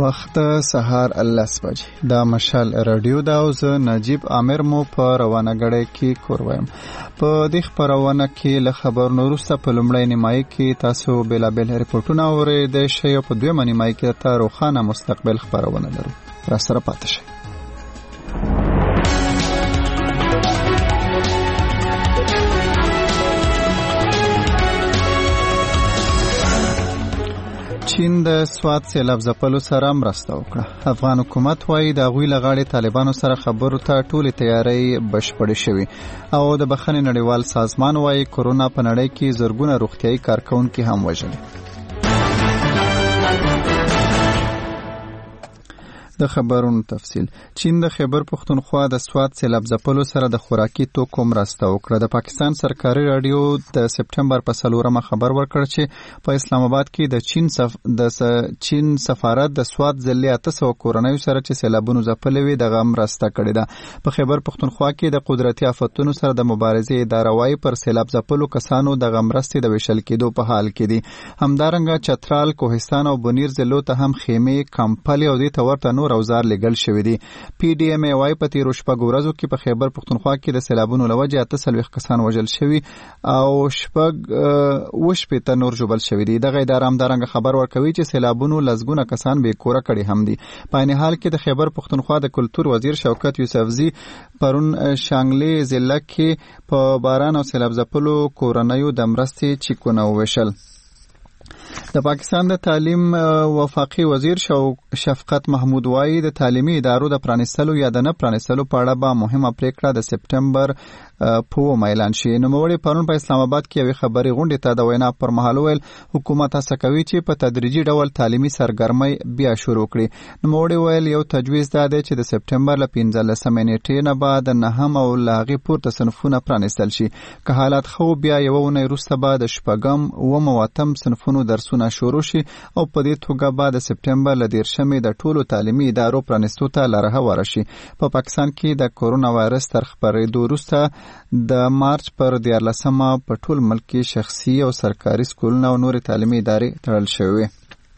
وخت سهار 10 بجې دا مشال رادیو دا او زه نجیب عامر مو په روانه غړې کې کوروایم. په دې خبرونه کې له خبر نورسته په لومړی نیمایي کې تاسو بلابل ریپورتونه اورئ شئ او په دویمه نیمایي کې تاسو روښانه مستقبل خبرونه لرو. را سره پاتې شئ. چین د سوات سیلاب ځپلو سره مرسته وکړه. افغان حکومت وایي د هغوی له غاړې طالبانو سره خبرو ته ټولې تیارۍ بشپړې شوې او د بخښنې نړیوال سازمان وایي کورونا په نړۍ کې زرګونه روغتیايي کارکونکي هم وژلي. د خبرونو تفصیل. چین د خیبر پختونخوا د سوات سیلاب ځپلو سره د خوراکي توکو مرسته وکړه. د پاکستان سرکاري رادیو د سپټمبر په 4 خبر ورکړ چې په اسلام آباد کې د چین سفارت د سوات ضلع 800 کورنیو سره چې سیلابونو ځپلې وي دغه مرسته کړې ده. په خیبر پختونخوا کې د قدرتي آفتونو سره د مبارزې اداره وايي پر سیلاب ځپلو کسانو د مرستې د ویشل کېدو په حال کې دي. همدارنګه چترال، کوهستان او بنیر ضلعو ته هم خیمې، کمپلې او دې ته ورته اوزار لګل شوی دی. پی ډی ایم ای وايي په تیرو شپږو ورځو کې په خیبر پختونخوا کې د سیلابونو له وجې 48 کسان وژل شوي او شپږ نور ژوبل شوي دي. دغه اداره همدارنګه خبر ورکوي چې سیلابونو لسګونه کسان بې کوره کړي هم دي. په عین حال کې د خیبر پختونخوا د کلتور وزیر شوکت یوسفزي پرون شانګلې ضلع کې په باران او سیلاب ځپلو کورنیو د مرستې چیکونه وویشل. د پاکستان د تعلیم وفاقي وزیر شفقت محمود وایي د تعلیمي ادارو د پرانیستلو یا د نه پرانیستلو په اړه به مهمه پریکړه د سپټمبر په اعلان شي. نوموړي پرون په اسلام آباد کې یوې خبري غونډې ته د وینا پر مهال ویل حکومت هڅه کوي چې په تدریجي ډول تعلیمي سرګرمۍ بیا شروع کړي. نوموړي ویل یو تجویز دا دی چې د سپټمبر له 15 نیټې نه بعد 9 او له هغې پورته صنفونه پرانیستل شي. که حالات ښه بیا یوه اونۍ وروسته به د 8 او 8 صنفونو درسونه شروع شي او په دې توګه به د سپټمبر له 10 د ټولو تعلیمي ادارو پرانیستو ته لاره هواره شي. په پاکستان کې د کورونا وایرس تر خپرېدو وروسته د مارچ پر 14 په ټول ملک کې شخصي او سرکاري سکولونه او نورې تعلیمي ادارې تړل شوې.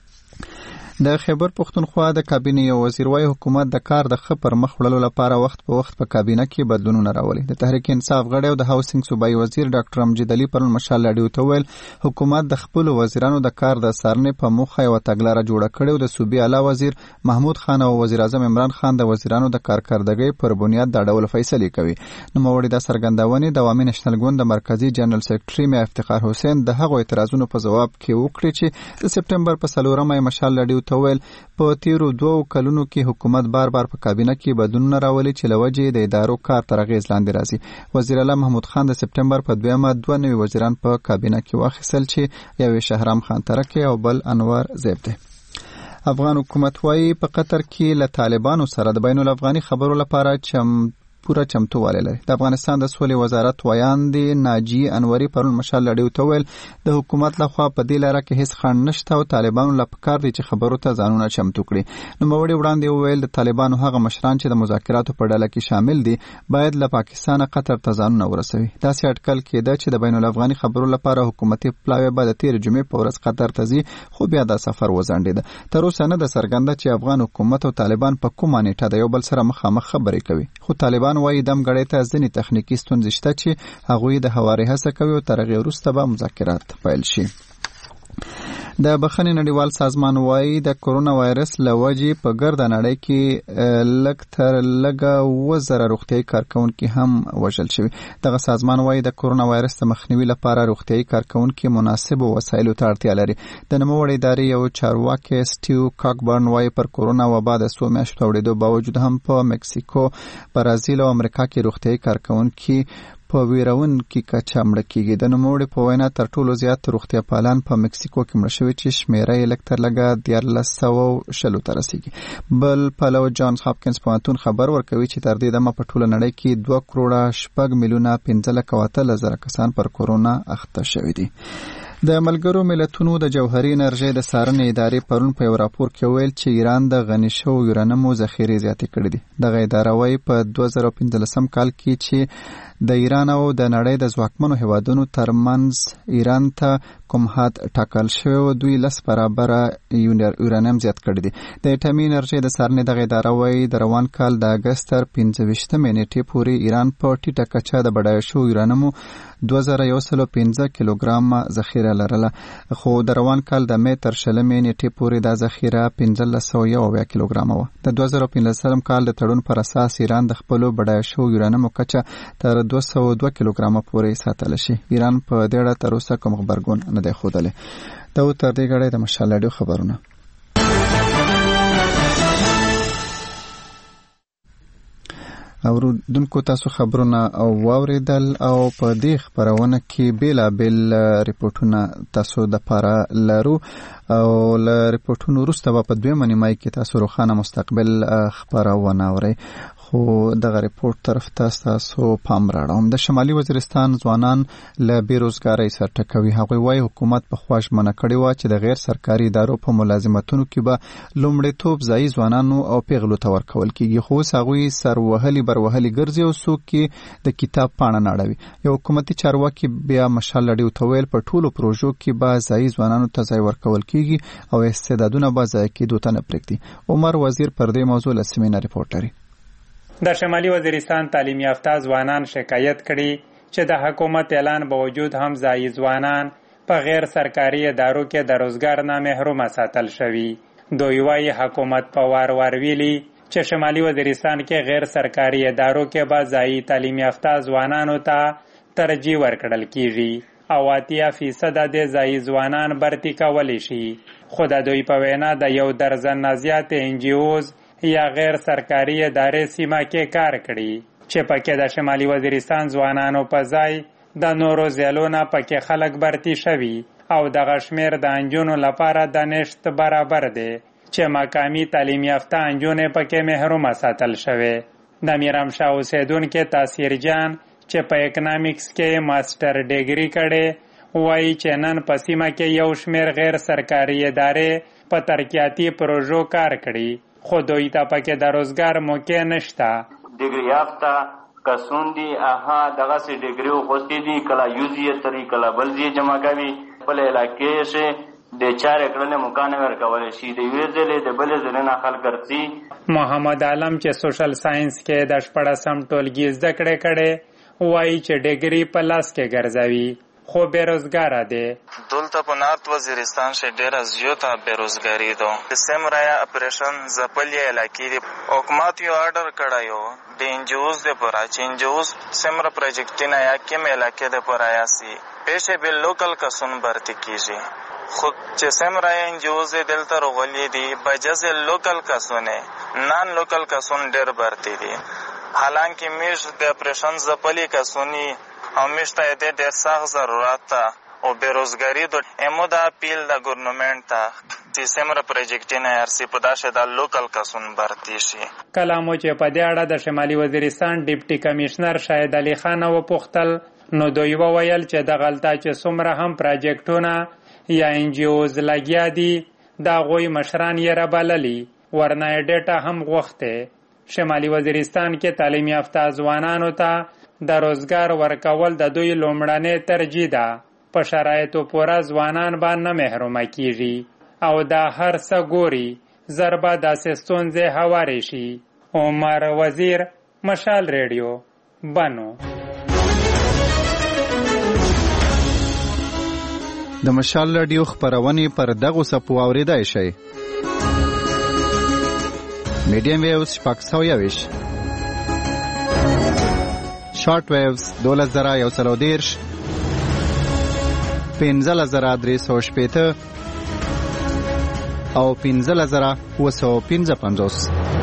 د خیبر پختونخوا د کابینې یو وزیر وايي حکومت د کار د ښه پر مخ وړلو لپاره وخت په وخت په کابینه کې بدلونونه راولي. د تحریک انصاف غړی او د هاوسینګ صوبایي وزیر ډاکټر امجد علي پرون مشال رادیو ته ویل حکومت د خپلو وزیرانو د کار د څارنې په موخه یوه تګلاره جوړه کړې او د صوبې اعلی وزیر محمود خان او وزیر اعظم عمران خان د وزیرانو د کارکردګۍ پر بنیاد دا ډول فیصلې کوي. نوموړي دا څرګندونې د عوامي نېشنل ګوند د مرکزي جنرال سیکرټري میا افتخار حسین د هغو اعتراضونو په ځواب کې وکړې چې د سپټمبر په 4 مشال رادیو ته ویل په تیرو 2 کلونو کې حکومت بار بار په کابینه کې بدلونونه راولي چې له وجې د ادارو کار تر اغېز لاندې راځي. وزیر اعلی محمود خان د سپټمبر په 2 نوي وزیران په کابینه کې واخیستل چې یو شهرام خان ترکی او بل انور زیب دی. افغان حکومت وایي په قطر کې له طالبانو سره د بین الافغاني خبرو لپاره پوره چمتووالی لري. د افغانستان د سولې وزارت ویاندې ناجی انوري پرون مشال رادیو ته ویل د حکومت لخوا په دې لاره کې هیڅ خنډ نشته او طالبانو له پکار دي چې خبرو ته ځانونه چمتو کړي. نوموړي وړاندې وویل د طالبانو هغه مشران چې د مذاکراتو په ډله کې شامل دي باید له پاکستانه قطر ته ځانونه ورسوي. داسې اټکل کېده چې د بین الافغاني خبرو لپاره حکومتي پلاوی به د تېرې جمعې په ورځ قطر ته ځي خو بیا دا سفر وځنډېده. تر اوسه نه ده څرګنده چې افغان حکومت او طالبان په کومه نیټه د یو بل سره مخامخ خبرې کوي. خو طالبان وایي دم غړی ته ځینې تخنیکي ستونزې شته چې هغوی د هواري هڅه کوي او تر هغې وروسته به مذاکرات پیل شي. د بخښنې نړیوال سازمان وایي د کورونا وایرس له وجې په ګرده نړۍ کې لږ تر لږه 7,000 روغتیايي کارکونکي هم وژل شوي. دغه سازمان وایي د کورونا وایرس د مخنیوي لپاره روغتیايي کارکونکي مناسبو وسایلو ته اړتیا لري. د نوموړې ادارې یو چارواکی سټیو کاکبرن وایي پر کورونا وبا د 100 میاشتو اورېدو باوجود هم په مکسیکو، برازیل او امریکا کې روغتیايي کارکونکي په ویرونکي کچه مړه کېږي. د نوموړي په وینا تر ټولو زیات روغتیا پالان په مکسیکو کې مړه شوي چې شمېره یې لږ تر لږه 1400 ته رسېږي. بل پلو جانز هاپکینز پوهنتون خبر ورکوي چې تر دې دمه په ټوله نړۍ کې 2,6,15,000 کسان پر کورونا اخته شوي دي. د ملګرو ملتونو د جوهري انرژۍ د څارنې ادارې پرون په یو راپور کې ویل چې ایران د غني شویو یورانیمو ذخیرې زیاتې کړې دي. دغه اداره وایي په 2015 کال کې چې د ایران او د نړۍ د ځواکمنو هیوادونو ترمنځ ایران ته کوم حد ټاکل شوی دوی 10 برابره یورانیم زیات کړی دی. د اټومي انرژي د څارنې دغه اداره وايي د روان کال د اګست تر 15 نیټې پورې ایران په ټیټه کچه د بډایه شو یورانیم 2115 کیلوګرام ذخیره لرله، خو د روان کال د مې تر 20 نیټې پورې دا ذخیره 1501 کیلوګرام و. د 2015 کال د تړون پر اساس ایران د خپل بډایه شو یورانیم کچه تر 202 کیلوګرام پورې ساتل شي. ایران په دې اړه تر اوسه کوم خبرګون نه دی ښودلی. دا تر دې غړې د مشال رادیو خبرونه. اوریدونکو تاسو خبرونه او واوریدل او په دې خبرونه کې بیلابل ریپورتونه تاسو د پاره لرو او ل ریپورتونو وروسته په دویمه نیمه کې تاسو روښانه مستقبل خبرونه اورئ. خو دغه ریپورت طرف ته تاسو پام راوړم. د شمالي وزیرستان ځوانان له بیروزګارۍ سره ټکوي. هغوی وايي حکومت په خواش منع کړی و چې د غیر سرکاري ادارو په ملازمتونو کې به لومړیتوب ځایي ځوانانو او پیغلو ته ورکول کیږي، خو هغوی سر وهلي بروهلي ګرځي او څوک کې د کتاب پاڼه ناړوي. یو حکومتي چارواکي بیا مشال رادیو ته ویل په ټولو پروژو کې به ځایي ځوانانو ته ځای ورکول کیږي او استعدادونه به ځای کېدو ته نه پرېږدي. عمر وزیر پر دې موضوع له سیمینار ریپورټ لري. د شمالي وزیرستان تعلیم یافته ځوانان شکایت کړي چې د حکومت اعلان باوجود هم ځایي ځوانان په غیر سرکاري ادارو کې د روزګار نه محروم ساتل شوي. دوی وايي حکومت په وار ویلي چې شمالي وزیرستان کې غیر سرکاري ادارو کې به ځایي تعلیم یافته ځوانانو ته ترجیح ورکړل کیږي او 80% د ځایي ځوانان برتی کولی شي. خو د دوی په وینا د 1 درجن نه زیات NGOs یا غیر سرکاري ادارې سیمه کې کار کړي چې پکې د شمالي وزیرستان ځوانانو په ځای د نورو ځایونو نه پکې خلک برتی شوي او دغه شمیر د انجونو لپاره د نشت برابر دی چې مقامی تعلیم یافته انجونې پکې محروم ساتل شوي. د میرامشاه اوسیدونکو تاثیر جان چې په اکونومیکس کې ماستر ډیګري کړي وایي چې نن په سیمه کې یو شمیر غیر سرکاري ادارې په ترقیاتي پروژو کار کړي، خو دوی ته پکې د روزګار موقع نشته. ډیګري یافته کسون دي دغه سي ډیګري وغوښتي دي کله یوزي تری کله بل ځای جمع کوي خپل علاقې شه د چارې کړنې مکان ورکول شي د یوې ځلې د بل ځلې نه خلک ګرځي. محمد عالم چې سوشل ساينس کې د 14 ټولګي زده کړې وایي چې ډیګري په لاس کې ګرځوي خو بیروزګار دي. دلته په نارت وزیرستان کې ډېر زیاته بیروزګاری ده. د سمرایا اپریشن زپلې علاقې دی حکومت یو آرډر کړایو د NGOs د پر NGOs سمرا پروجیکټ نه یا کوم علاقې د پر آیاسي پېښه به لوکل کسون برتی کیږي، خو چې سمرایا NGOs دلته رغولې دي بجز لوکل کسونه نان لوکل کسون ډېر برتی دي. حالانکه میش د اپریشن زپلې کسونی همیشته د ډېر سخت ضرورت ته او بیروزګاری د امو د اپیل د ګورنمنت ته چې سمره پروجیکټ نه ارسي په داشه د لوکل کسون برتی شي. کلامو چې په دې اړه د شمالي وزیرستان ډیپټي کمشنر شاهد علي خان و پوښتل نو دوی وویل چې د غلطه چې څومره هم پروجیکټونه یا NGOs لګیا دي دا غوي مشران یې رابللي ورنه ډیټا هم غوښته. شمالي وزیرستان کې تعلیم یافته ځوانانو ته د روزګار ورکول د دوی لومړنۍ ترجیح ده. په شرایطو پوره ځوانان باندې محروم کیږي او دا هر څه ګوري ضربه داسې ستونزې هوارې شي. عمر وزیر مشال ریډیو بنو. د مشال رادیو خبرونه پر دغه صفو اوریدای شي. میډیم ویوز 620 شارټ ویوز 2130 15350 او 15955.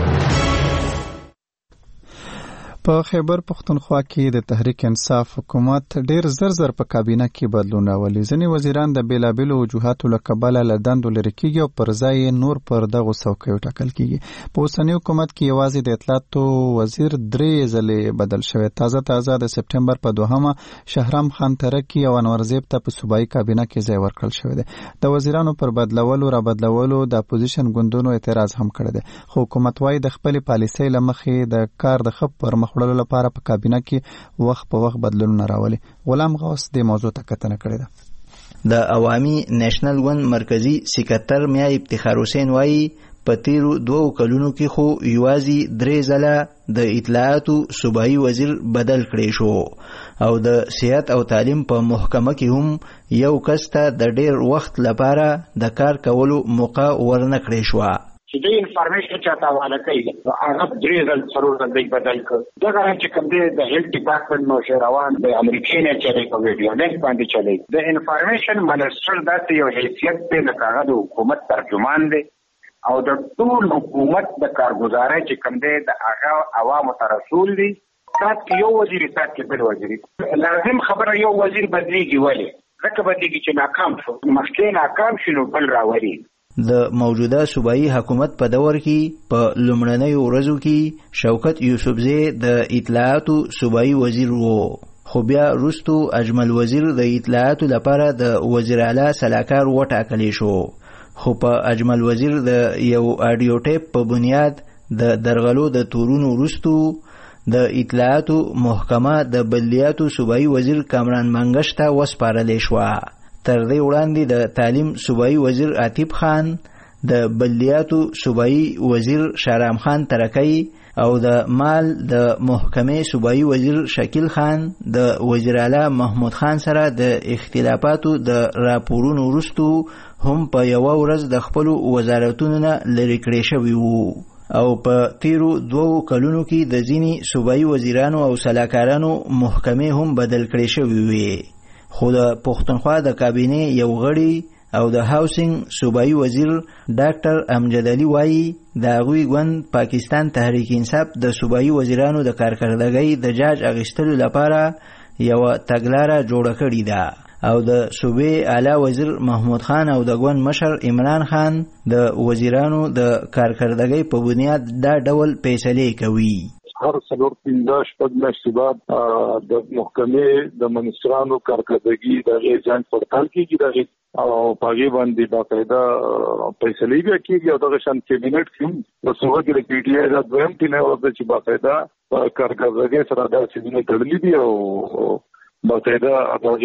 په خیبر پختونخوا کې د تحریک انصاف حکومت ډیر زر په کابینه کې بدلون راولي. ځینې وزیران د بیلابیلو وجوهاتو له کبله له دندو لرې کیږي او پر ځای نور پر دغو څوکیو ټاکل کیږي. په اوسني حکومت کې یوازې د اطلاعاتو وزیر 3 ځلې بدل شوی. تازه د سپټمبر په 2 شهرام خان ترکی او انور زیب ته په صوبایي کابینه کې ځای ورکړل شوی دی. د وزیرانو پر بدلولو را بدلولو د اپوزیشن ګوندونو اعتراض هم کړی دی، خو حکومت وايي د خپل پالیسۍ لمخې د کار د خپ پر مخ وړلو لپاره په کابینه کې وخت په وخت بدلونونه راولي. غلام غوث د موضوع ته کتنه کړې ده. د عوامي نېشنل ګوند مرکزی سکرټر میا افتخار حسین وایي په تیرو 2 کلونو کې خو یوازې 3 ځله د اطلاعاتو صوبایي وزیر بدل کړی شو او د صحت او تعلیم په محکمه کې هم یو کس ته د ډیر وخت لپاره د کار کولو موقع ورنه کړی شو. چې د انفارمیشن چاته حواله کوي هغه 3 ځل څلور ځل بدل کړ. دغه چې کوم دی د هیلث ډپارټمنټ نو شروان د امریکای نه چلی په ویډیو لینک باندې چلی. د انفارمیشن منسټر داسې یو حیثیت دی لکه هغه د حکومت ترجمان دی او د ټول حکومت د کارګزارۍ چې کوم دی د هغه عوامو ته رسول دی. سات کې یو وزیر سات کې بل وزیر لازم خبره یو وزیر بدلیږي ولې ځکه بدلیږي چې ناکام شو مخکې ناکام شي نو بل راولي. د موجوده صوبایي حکومت په دور کې په لومړنیو ورځو کې شوکت یوسفزی د اطلاعاتو صوبایي وزیر وو خو بیا وروستو اجمل وزیر د اطلاعاتو لپاره د وزیر اعلی سلاکار وټاکلی شو. خو په اجمل وزیر د یو آډیو ټیپ په بنیاد د درغلو د تورونو وروستو د اطلاعاتو محکمه د بلدیاتو صوبایي وزیر کامران منګش ته وسپارلی شوه. تر دې وړاندې د تعلیم صوبایي وزیر عاطف خان، د بلدیاتو صوبایي وزیر شهرام خان ترکی او د مال د محکمې صوبایي وزیر شکیل خان د وزیر اعلی محمود خان سره د اختلافاتو د راپورونو وروستو هم په یو ورځ د خپل وزارتونو نه لرې کړی شوي وو او په تیرو 2 کلونو کې د ځینې صوبایي وزیرانو او سلاکارانو محکمې هم بدل کړی شوي وي. خو د پښتونخوا د کابینې یو غړي او د هاوسینګ صوبایي وزیر ډاکټر امجد علي وایي د هغوی ګوند پاکستان تحریک انصاف د صوبایي وزیرانو د کارکردګۍ د جاج اخیستلو لپاره یو تګلاره جوړه کړې ده او د صوبې اعلی وزیر محمود خان او د ګوند مشر عمران خان د وزیرانو د کارکردګۍ په بنیاد دا ډول فیصلې کوي. هر څلور 15 شپږ میاشتې بعد د محکمې د منسټرانو کارکردګي د ځان پړتال کیږي د او پاګې باندې باقاعده فیصلې بیا کیږي او دغه شان کابینټ کې د صوبې د پی ټی آی د دویم ټینه ورته چې باقاعده کارکردګي سره د سیمه تړلې دي او باقاعده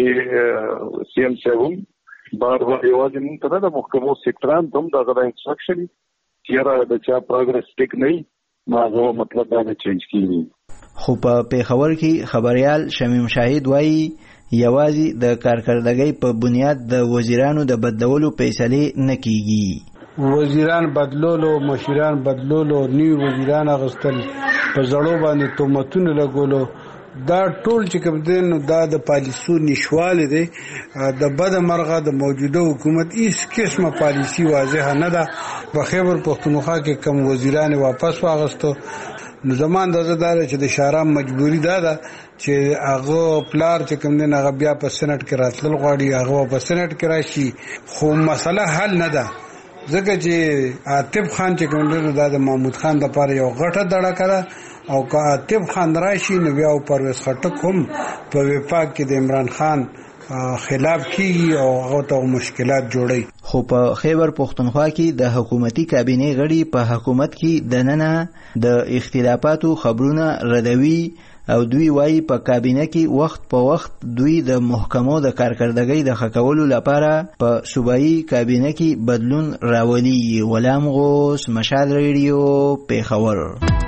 هغه سی ام سیون بار یوازې موږ ته د محکمو سیکټران هم دغه انسټرکشن چې د چا پروګرس ټیک نه ماغه مطلب دا نه چینج کیږي. خو په پیښور کې خبريال شمیم شاهد وایي یوازې د کارکردګۍ په بنیاد د وزیرانو د بدلولو فیصلې نه کیږي. وزیران بدلولو، مشران بدلولو، نیو وزیران اغستل، په زړو باندې تهمتونه لګولو، دا ټول چې کوم دین دا د پالیسو نشواله دی. د بد مرغه د موجوده حکومت هیڅ قسمه پالیسی واضح نه ده. په خیبر پختونخوا کې کوم وزیران واپس واغستو نو زمان د زدار چې د شهرام مجبوری ده چې هغه پلار چې کوم دین هغه بیا په سېنات کې راتلل غواړي هغه په سېنات کې راشي خو مسله حل نه ده ځکه چې عاطف خان چې کوم دین د محمود خان د پاره یو غټه دړه کړه او که عاطف خان راشي نو بیا پرویز خټک هم په وفاق کې د عمران خان خلاف کیږي او هغه ته مشکلات جوړي. خو په خیبر پختونخوا کې د حکومتي کابینې غړي په حکومت کې دننه د اختلافاتو خبرونه ردوي او دوی وایي په کابینه کې وخت په وخت دوی د محکمو د کارکردګۍ د ښه کولو لپاره په صوبایي کابینه کې بدلون راولي. غلام غوث، مشال ریډیو، پیښور.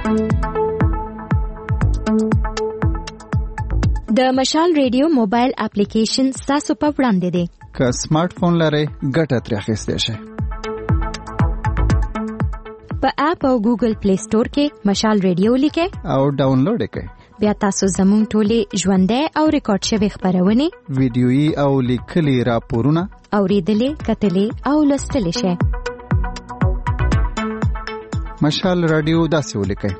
د مشال ریډیو موبایل اپلیکیشن تاسو په وړاندې دی. که سمارټ فون لرئ ګټه ترې اخیستی شئ. په اپ او ګوګل پلی سٹور کې مشال ریډیو لیکئ او ډاونلوډ کړئ. بیا تاسو زموږ ټولې ژوندۍ او ریکارډ شوي خبرونه، ویډیويي او لیکلي راپورونه اوریدلې، کتلې او لوستلې شئ. مشال رادیو داسې ولیکئ: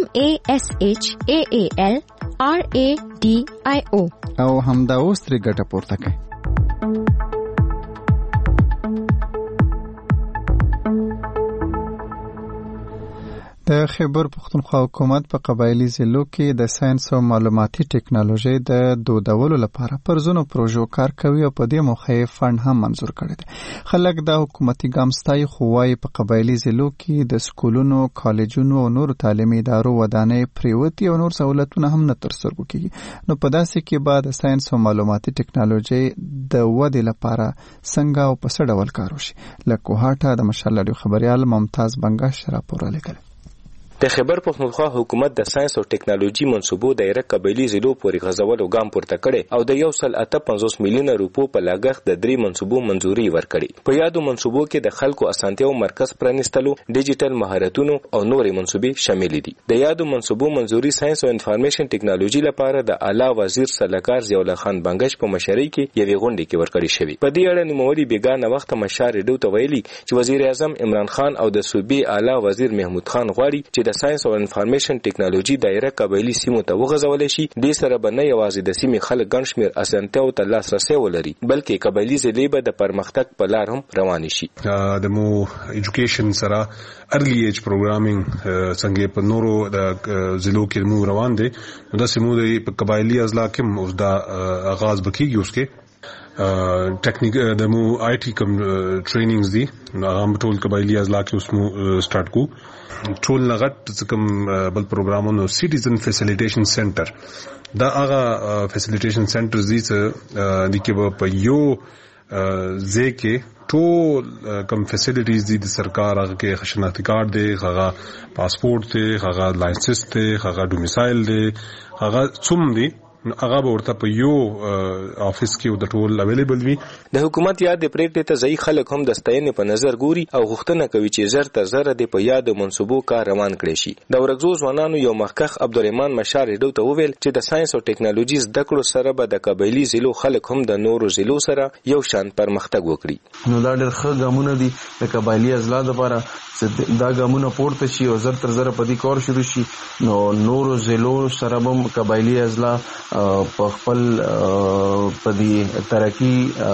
MASHAAL RADIO او همدا اوس ترې ګټه پورته کړئ. د خیبر پښتونخوا حکومت په قبایلی ضلعو کې د ساينس او معلوماتي ټکنالوژي د دودولو لپاره پر زونو پروژو کار کوي او په دې موخه یې فند هم منزور کړی دی. خلک د حکومتي ګامستای خوای په قبایلی ضلعو کې د سکولونو، کالجونو او نور تعلیمي ادارو ودانې پریوتی او نور سہولتونه هم نه ترسره کیږي. نو په داسې کې بعد ساينس او معلوماتي ټکنالوژي د ودې لپاره څنګه او په څه ډول کار وشي. لکوهاټه د مشال رادیو خبريال ممتاز بنگاش راپور لیکلی. د خیبر پښتونخوا حکومت د ساينس او ټکنالوژي منصوبو دایره قبایلی ضلعو پورې غځولو ګام پورته کړي او د 1.58 میلیونه روپو په لاګښت د 3 منصوبو منځوري ورکړي. په یادو منصوبو کې د خلکو اسانتیاو مرکز پرانیستلو، ډیجیټل مهارتونو او نورې منصوبې شامل دي. د یادو منصوبو منځوري ساينس او انفارمیشن ټکنالوژي لپاره د اعلی وزیر سلاکار ضیاء الله خان بنگش په مشرۍ کې یوې غونډې کې ورکړی شوی. په دې اړه نوموړي بیګانه وخت مشار ډو ته ویلي چې وزیر اعظم عمران خان او د صوبې اعلی وزیر محمود خان غواړي چې د ساينس او انفارمیشن ټکنالوژي دایره قبایلی سیمو ته وغځول شي. د سره بنه یوازې د سیمې خلک ګڼ شمېر اسانتیاو ته لاسرسی ولري، بلکې قبایلی ضلعې به د پرمختګ په لار هم روان شي. د مو ایجوکیشن سره ارلی ایج پروګرامینګ څنګه په نورو د ضلعو کې مو روان دي. د سیمو د قبایلی اضلاع کې اوس دا آغاز بکیږي. اوس کې ټیکنیک د مو آی ټی کم ټریننګز دي. هغه ټول قبایلی اضلاع کې اوس مو سٹارټ کو. ټول لغت کوم بل پروګرامونو سټیزن فیسیلیټیشن سنټر دا هغه فیسیلیټیشن سنټرز دي چې د کې په یو ځکه ټول کوم فیسیلیټیز دي د سرکار هغه کې شناختی کارت دی، هغه پاسپورت دی، هغه لایسنس دی، هغه ډومیسایل دی، هغه څوم دی، هغه ورته په یو افیس کې د ټول اویلیبل وي. د حکومت یاد پریکړې ته ځای خلک هم د ستاینې په نظر ګوري او غوښتنه کوي چې زر تر زر د په یاد منصوبو کار روان کړي شي. د ورغزو ځوانانو یو مخکخ عبدالرحمن مشار ډو ته وویل چې د ساينس او ټکنالوژي زده کړو سره به د قبایلی ضلعو خلک هم د نورو ضلعو سره یو شان پرمختګ وکړي. نو دا ډېر ښه ګامونه دي د قبایلی اضلاع لپاره چې دا ګامونه پورته شي او زر تر زر په دې کار شروع شي. نو نورو ضلعو سره هم قبایلی اضلاع په خپل په دې ترقی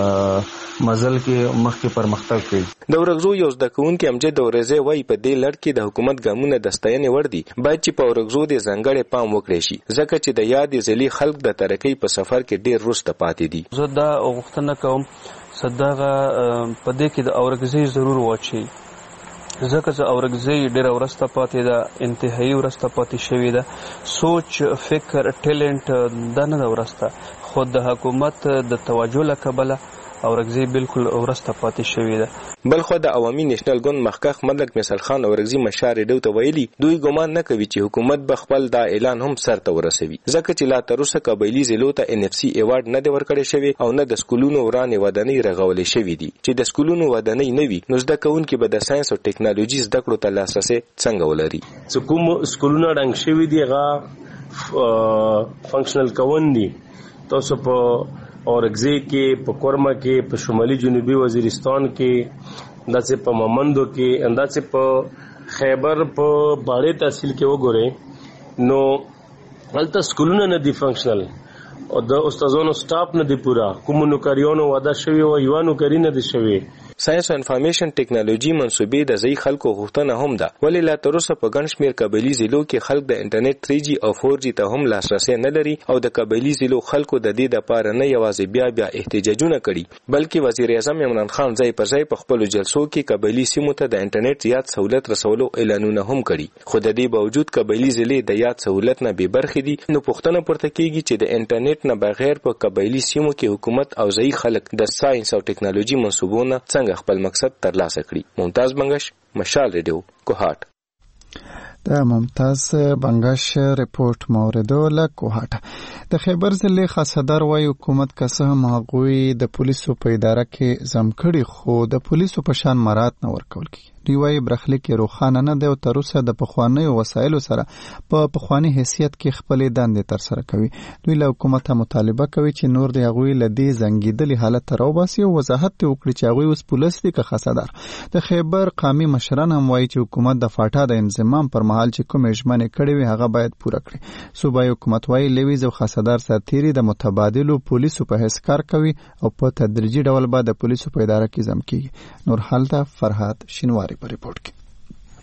مزل کې مخکې پرمختګ کوي. د ورغزو یو زده کوونکی امجد اورزه وای په دې لړ کې د حکومت ګامونه د ستاینې ور دي، باید چې په ورغزو د ځنګړې پام وکړي شي ځکه چې د یادې ضلعي خلک د ترقی په سفر کې ډیر وروسته پاتې دي. زه دا غوښتنه کوم صدغه په دې کې د اورغزي ضرور واچي ځکه چې اورغزي ډیر ورسته پاتې ده، انتهایی ورسته پاتې شوی ده. سوچ، فکر، ټیلنټ دا نه ورسته، خو د حکومت د توجه له کبله اورغزي بالکل ورسته پاتې شوی ده. بل خو د عوامي نېشنل ګوند مخکخ ملک مثال خان اورغزي مشار ډو ته ویلي دوی ګمان نه کوي چې حکومت به خپل دا اعلان هم سرته ورسوي ځکه چې لا تر اوسه قبایلی ضلعو ته NFC ایوارډ نه دی ورکړی شوی او نه د سکولونو ورانې ودانۍ رغولې شوې دي. چې د سکولونو ودانۍ نه وي نو زده کوونکي به د ساينس او ټکنالوژي زده کړو ته لاسرسی څنګه ولري. کوم سکولونه ډنګ شوي دي هغه فنکشنل کون دي. تاسو په اورغزي کې، په کورما کې، په شمالي جنوبي وزیرستان کې، داسې په ممندو کې، انداسې په خیبر په باړې تحصیل کې وګورئ نو هلته سکولونه نه دي فنکشنل او د استادانو سټاف نه دی پورا. کومو نوکریانو وعده شوی او یو نوکری نه دی شوی. ساينس او انفارمیشن ټکنالوژي منصوبې د ځای خلکو غوښتنه هم ده، ولې لا تر اوسه په ګڼ شمېر قبایلي ضلعو کې خلک د انټرنیټ 3G او 4G ته هم لاسرسی نه لري او د قبایلي ضلعو خلکو د دې لپاره نه یوازې بیا احتجاجونه کړي بلکې وزیر اعظم عمران خان ځای په ځای په خپلو جلسو کې قبایلي سیمو ته د انټرنیټ زیات سہولت رسولو اعلانونه هم کړي. خو د دې باوجود قبایلي ضلعې د یاد سہولت نه بې برخې دي. نو پوښتنه پورته کیږي چې د انټرنیټ نه بغیر په قبایلي سیمو کې حکومت او ځای خلک د ساينس او ټکنالوژي منصوبونه څنګه خپل مقصد ترلاسه کړي. ممتاز بنگش، مشال ریډیو، کوهاټ. د ممتاز بنگش رپورت موردو له کوهاټ. د خیبر ضلع خاصدار وايي حکومت که څه هم هغوی د پولیسو په اداره کې ځم کړي خو د پولیسو په شان مراعات نه ورکول کیږي. دوی وايي برخلیک کې روښانه نه دی او تر اوسه د پخوانیو وسایلو سره په پخوانی حیثیت کې خپلې دندې ترسره کوي. دوی له حکومته مطالبه کوي چې نور د هغوی له دې زنګېدلي حالت ته راوباسي او وضاحت یې وکړي چې هغوی اوس پولیس دي که خاصدار. د خیبر قامي مشران هم وايي چې حکومت د فاټا د انضمام پر مهال چې کومې ژمنې کړې وي هغه باید پوره کړي. صوبایي حکومت وايي لویز او خاصدار سرتیري د متبادلو پولیسو په حیث کار کوي او په تدریجي ډول به د پولیسو په اداره کې ضم کیږي. نور حالته فرهاد شینواری په ریپورت کې.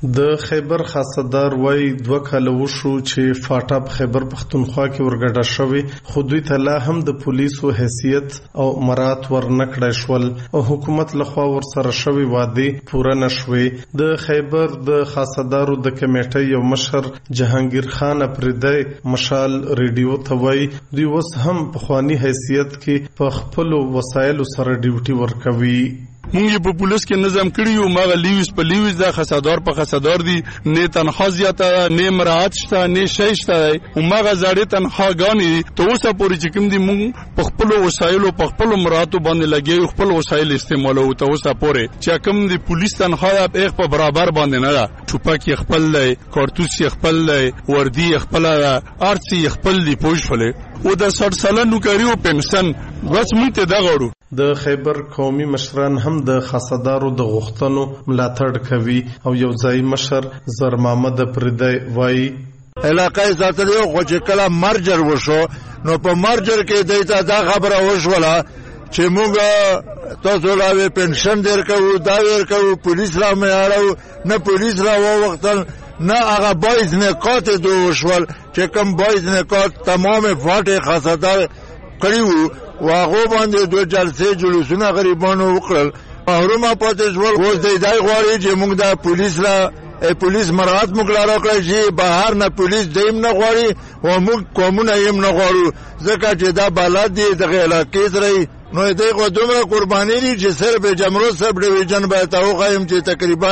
د خیبر خاصدار وای 2 کاله وشو چې فاټا په خیبر پختونخوا کې ورګډه شوی، خو دوی ته لا هم د پولیسو حیثیت او مرات ورنکړای شول او حکومت لخوا ورسره شوی وعده پوره نشوي. د خیبر د خاصدارو د کمیټې یو مشر جهانگیر خان افریدی مشال ریډیو ته وای دوی اوس هم په خواني حیثیت کې په خپل وسایلو سره ډیوټي ورکوي. مونږ په پولیس کې نظم کړی یو، ماغه لیویس په لیویس دا خاصدار په خاصدار دي، نه تنخوا زیاته نه مراعات شته نه شی شته، او ماغه زړې تنخواګانې ته اوسه پورې چې کوم دي مونږ په خپل وسایلو په خپل مراتو باندې لګي، خپل وسایل استعمالو ته اوسه پورې چې کوم دي پولیس تنخوا په برابر باندې نه ده، ټوپک خپل دی، کارتوس خپل دی، وردی خپل ده، ارڅي خپل دی پوښفلې او د 60 ساله نوکریو پنشن بس مونږ ته دا غواړو. د خیبر قومي مشران هم د خاصدارو د غوښتنو ملاتړ کوي او یو ځای مشر زر محمد پردی وایي علاقې ساتل یو خو چې کله مرجر وشو نو په مرجر کې دیتا دا خبره وشوله چې موږ تاسو لا پنشن درکو دا ورکو پولیس را مېاړو نه پولیس را وختل نه هغه بایز نکات دوشول چې کوم بایز نکات تمام فاټه خاصدار کړیو واغو باندې 2 جلسې جلوسونه غریبانو وکړل. محرومه پاتې شول. اوس د دای غواړي چې موږ د پولیس مراعات موږ لاره کړی چې بهر نه پولیس دیم نه غواړي او موږ قومونه یې نه غواړو ځکه چې دا بلد دي دغه علاقې سره نو دې کو دومره قرباني دي چې صرف جمرو سب ډیویژن به تاو قائم چې تقریبا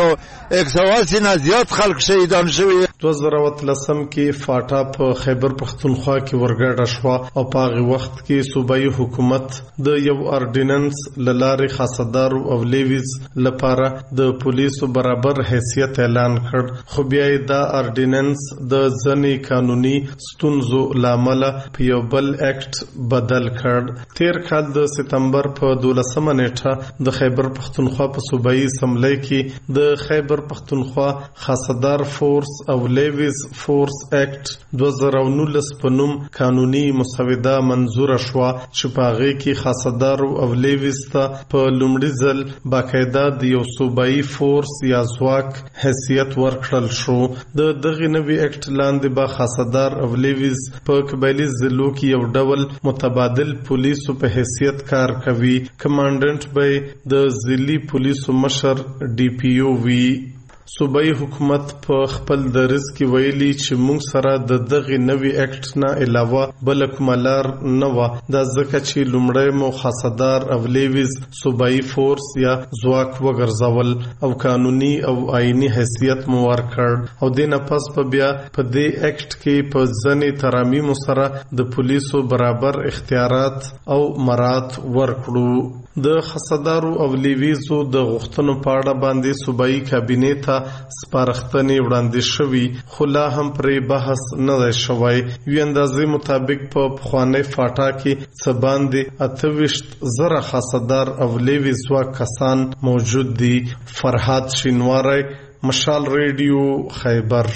180 نه زیات خلک شهیدان شوي. 2013 کې فاټا په خیبر پختونخوا کې ورګډه شو او په هغه وخت کې صوبایي حکومت د یو اردیننس لارې خاصدارو او لیویز لپاره د پولیسو برابر حیثیت اعلان کړ، خو بیا دا اردیننس د ځنې قانوني ستونزو لامل په یو بل اکټ بدل کړ. تیر کال د سپتمبر په 12 نیټه د خیبر پختونخوا په صوبایي اسمبلی کې د خیبر پختونخوا خاصدار فورس او لیویز فورس اکټ 2019 په نوم قانوني مسوده منظور شو چې په هغه کې خاصدار او لیویز ته په لومړي ځل باقاعده د یو صوبایي فورس یا ځواک حیثیت ورکړل شو. د دغه نوي اکټ لاندې به خاصدار او لیویز په قبایلی ضلعو کې یو ډول متبادل پولیسو په حیثیت کار کوي. کمانډنټ به د ضلعي پولیسو مشر ډي پی او وي. صوبایي حکومت په خپل درس کې ویلي چې موږ سره د دغه نوي اکټ نه علاوه بل کوم لار نه و، دا ځکه چې لومړی مو خاصدار او لیویز صوبایي فورس یا ځواک وګرځول او قانوني او آئینی حیثیت مو ورکړ او دینه پس په بیا په دې اکټ کې په ځنې ترامیم سره د پولیسو برابر اختیارات او مرات ورکړو. د خاصدارو او لیویزو د غوښتنو په اړه باندې صوبایي کابینې ته سپارښتنې وړاندې شوې، خو لا هم پرې بحث نه دی شوی. یو اندازې مطابق په پخوانۍ فاټا کې څه باندې 28,000 خاصدار او لیویز ځواک کسان موجود دي. فرهاد شینواری، مشال ریډیو، خیبر.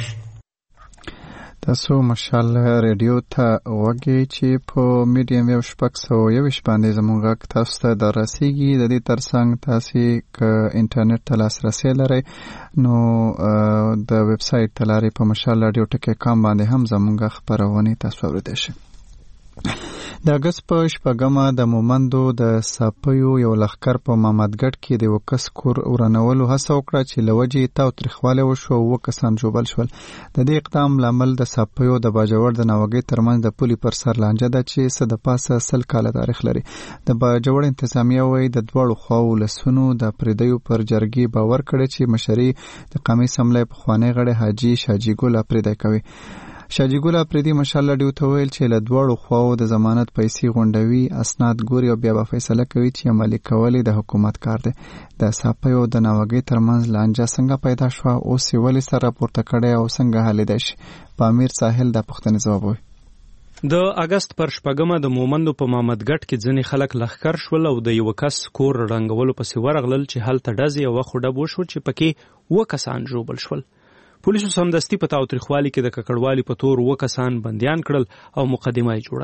تاسو مشال ریډیو ته وګورئ چې په میډیم ویو 621 باندې زموږ تاسو ته درسیږي. د دې ترڅنګ تاسو ک انټرنیټ ته لاسرسي لرئ نو د ویب سټ ته لاري په مشال ریډیو ټکی کام باندې هم زموږ خبرونه تاسو اوریدئ شئ. د اگست په شپږمه د مومندو د ساپیو یو لښکر په محمدګټ کې د وکس کور ورانولو هڅه وکړه چې لوجې تاو تریخواله وشو او کسان جوبل شول. د دې اقدام لامل د ساپیو د باجوړ د ناوګي ترمنځ د پولي پر سر لانجه ده چې څه د پاسه 100 کاله تاریخ لري. د باجوړ انتظامیه وایي د دواړو خواو لسونو د پردیو پر جرګي باور کړی چې مشري د قومي سملې په خوانی غړي حاجی شاجی ګل اپریدای کوي. شاجی ګل اپریدي مشال ډیو ته ویل چې له دواړو خواو د ضمانت پیسې غونډوي، اسناد ګوري او بیا به فیصله کوي چې عملي کول د حکومت کار دی. د ساپیو د ناوګي ترمنځ لانجه څنګه پیدا شو او سیولې سره پورته کړي او څنګه حل دی شي؟ پامیر ساحل د پښتنې جواب وي. د اگست پر شپږمه د مومندو په محمدګټ کې ځنې خلک لښکر شول او د یو کس کور رنګولو پسې ورغلل چې هلته ډزې او خډب وشو چې پکې 2 کسان جوړل شول. پولیسو سمدستي په تاوتریخوالي کې د ککړوالي په تور 2 کسان بندیان کړل او مقدمه یې جوړه کړه.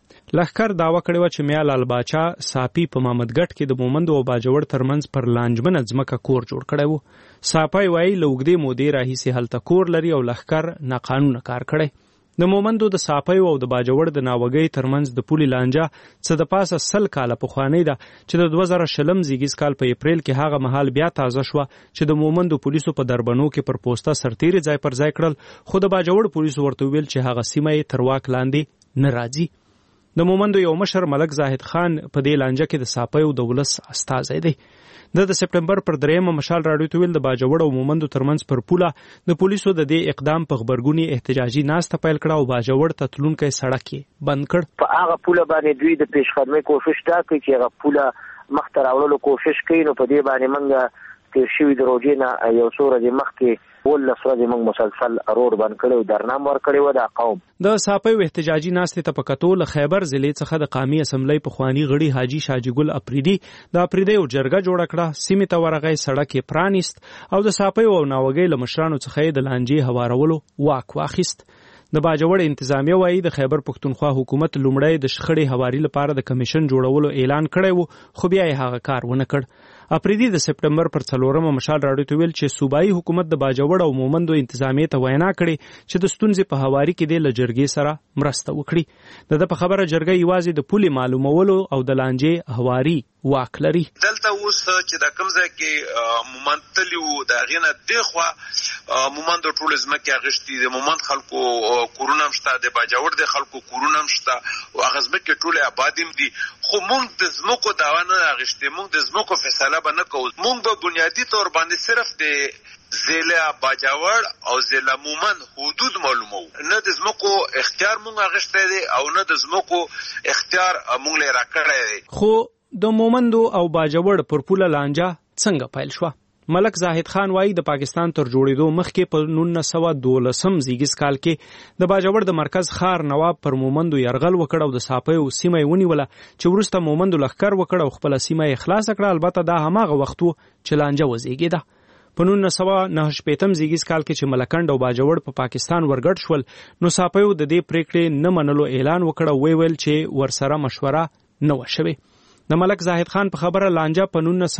لخر داوا کړی و چې میا لال باچا ساپی په محمدګټ کې د مومند او باجوړ ترمنځ پر لانجمن ځمکه کور جوړ کړی و. ساپی وایي لوګدې مودې راهیسې هلته کور لري او لخر ناقانونه کار کړی. د مومندو د ساپی او د باجوړ د ناوګۍ ترمنځ د پولي لانجه څه د پاسه 100 کاله پخوانۍ ده چې د 2000 زیږیز کال په اپریل کې هغه مهال بیا تازه شوه چې د مومندو پولیسو په دربنو کې پر پوسټه سرتیري ځای پر ځای کړل، خو د باجوړ پولیسو ورته ویل چې هغه سیمه یې تر واک لاندې نه راځي. د مومندو یو مشر ملک زاهد خان په دې لانجه کې د ساپی او د ولس استازی دی. د سپټمبر پر 3 مشال راډیو ته ویل د باجوړ او مومندو ترمنځ پر پوله د پولیسو د دې اقدام په خبرګونی احتجاجي ناسته پیل کړه او باجوړ ته تلونکي سړک یې بند کړ. په هغه پوله باندې دوی د پیشقدمۍ کوشش دا کوي چې هغه پوله مخ ته راوړلو کوشش کوي. نو په دې باندې موږ تیر شوي د روژې نه یو څو ورځې مخکې 12 ورځې موږ مسلسل روډ بند کړی او درنام ورکړی و. د قوم د ساپی احتجاجي ناستې ته په کتو له خیبر ضلع څخه د قومي اسمبلی پخوانی غړي حاجی شاجی ګل اپریدي د اپریدي او جرګه جوړه کړه، سیمې ته ورغی، سړک یې پرانیست او د ساپی او ناوګۍ له مشرانو څخه د لانجې هوارولو واک واخیست. د باجوړ انتظامیه وایي د خیبر پښتونخوا حکومت لومړی د شخړې هواري لپاره د کمیشن جوړولو اعلان کړی و، خو بیا یې هغه کار ونه کړ. اپریدي د سپټمبر پر 4 مشال راډیو ته ویل چې صوبایي حکومت د باجوړ او مومندو انتظامیه ته وینا کړې چې د ستونزې په هواري کې د لجرګي سره مرسته وکړي. د په خبره جرګه یوازې د پولي معلومولو او د لانجې هواري واک لري. دلته اوس چې د کوم ځای کې مومند تلیو د غینه دغه مومند ټول ځمکه غشتي د مومند خلکو کورونه مشته، د باجوړ د خلکو کورونه مشته او هغه ځمکه ټول آبادیم دي، خو موږ د ځمکو داوا نه غشتي، موږ د ځمکو فیصله به نه کوو. موږ به بنیادی طور باندې صرف د ضلع باجوړ او ضلع مومند حدود معلومو، نه د ځمکو اختیار موږ غشته دي او نه د ځمکو اختیار موږ لري راکړی دی. خو د مومندو او باجوړ پر پوله لانجه څنګه پیل شوه؟ ملک زاهد خان وایي د پاکستان تر جوړېدو مخکې په 1912 زیږیز کال کې د باجوړ د مرکز خار نواب پر مومندو یرغل وکړ او د ساپی او سیمه یې ونیوله چې وروسته مومندو لښکر وکړ او خپله سیمه یې خلاصه کړه. البته دا هماغه وخت و چې لانجه وزېږېده. په 1909 زیږیز کال کې چې ملکنډ او باجوړ په پاکستان ورګډ شول، نو ساپیو د دې پریکړې نه منلو اعلان وکړ او ویل چې ورسره مشوره نه وه شوې. د ملک زاهد خان په خبره لانجه په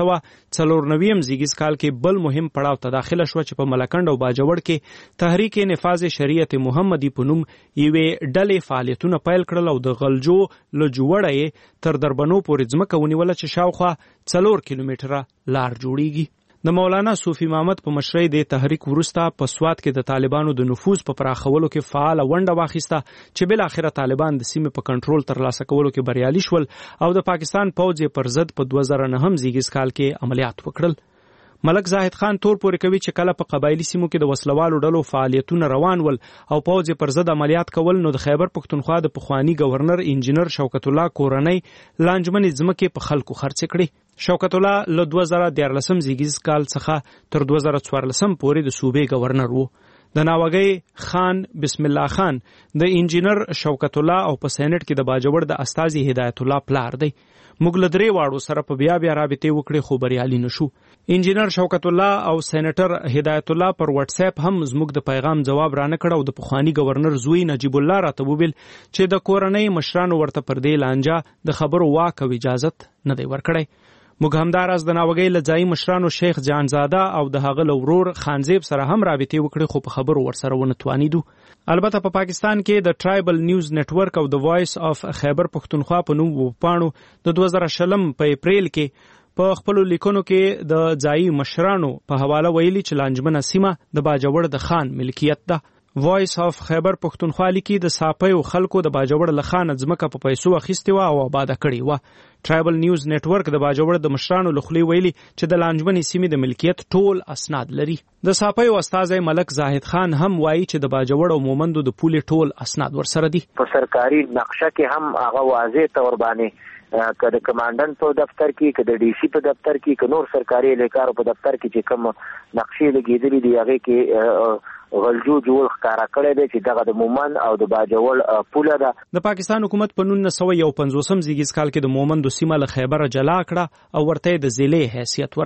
1994 زیږیز کال کې بل مهم پړاو ته داخله شوه چې په ملکنډ او باجوړ کې تحریک نفاذ شریعت محمدي په نوم یوې ډلې فعالیتونه پیل کړل او د غلجو له جوړه یې تر دربنو پورې ځمکه ونیوله چې شاوخوا 4 کیلومتره لار جوړیږي. د مولانا صوفي محمد په مشرۍ د تحریک وروسته په سوات کې د طالبانو د نفوذ په پراخولو کې فعال ونډه واخیسته چې بل اخره طالبان د سیمې په کنټرول ترلاسه کولو کې بریالي شول او د پاکستان پوځ پر ضد په 2009 زیږیز کال کې عملیات وکړل. ملک زاهد خان تور پورې کوي چې کله په قبایلی سیمو کې د وسلوالو ډلو فعالیتونه روان ول او پوځ پر ضد عملیات کول، نو د خیبر پښتونخوا د پخوانی گورنر انجینر شوکت الله کورنۍ لانجمنې ځمکې په خلکو خرڅ کړي. شوکت الله له 2014 زیږیز کال څخه تر 2014 پورې د صوبې گورنر وو. د ناوګۍ خان بسم الله خان د انجینر شوکت الله او په سېنات کې د باجوړ د استازي هدایت الله پلار دی. موږ له 3 واړو سره په بیا رابطې وکړې خو بریالي نشو. انجینر شوکت الله او سېنیټر هدایت الله پر واتس اپ هم زموږ د پیغام جواب رانه کړ او د پخوانی گورنر زوی نجیب الله راته وویل چې د کورنۍ مشرانو ورته پر دې لانجه د خبرو واک او اجازت نه دی ورکړی. موږ همداراز د ناوګۍ له ځایي مشرانو شیخ جانزاده او د هغه له ورور خانزیب سره هم رابطې وکړې خو په خبرو ورسره ونه توانیدو. البته په پاکستان کې د ټرایبل نیوز نتورک او د وایس اف خیبر پښتونخوا په نوم وپاڼو د 2020 په اپریل کې په خپل لیکونو کې د ځایي مشرانو په حواله ویلي چې لانجمنه سیمه د باجوړ د خان ملکیت ده. وایس اف خیبر پښتونخوا لیکي د ساپیو خلکو د باجوړ له خان ځمکه په پیسو اخیستې وه او آباده کړې وه. ټرایبل نیوز نتورک د باجوړ د مشرانو له خولې ویلي چې د لانجمنې سیمې د ملکیت ټول اسناد لري. د ساپیو استازی ملک زاهد خان هم وایي چې د باجوړ او مومندو د پولې ټول اسناد ورسره دي. په سرکاري نقشه کې هم هغه واضح تور باندې که د کمانډنټ په دفتر کې، که د ډي سي په دفتر کې، که نور سرکاري اهلکارو په دفتر کې چې کوم نقشې لګېدلې دي هغې کې غلجو جوړ ښکارا کړی دی چې دغه د مومند او د باجوړ پوله ده. د پاکستان حکومت په 1951 زیږیز کال کې د مومندو سیمه له خیبره جلا کړه او ورته د ضلع حیثیت ورکړ.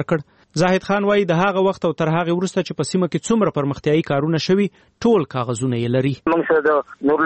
زاهد خان وایي د هغه وخت او تر هغه وروسته چې په سیمه کې څومره پرمختیایي کارونه شوي ټول کاغذونه یې لري. موږ سره د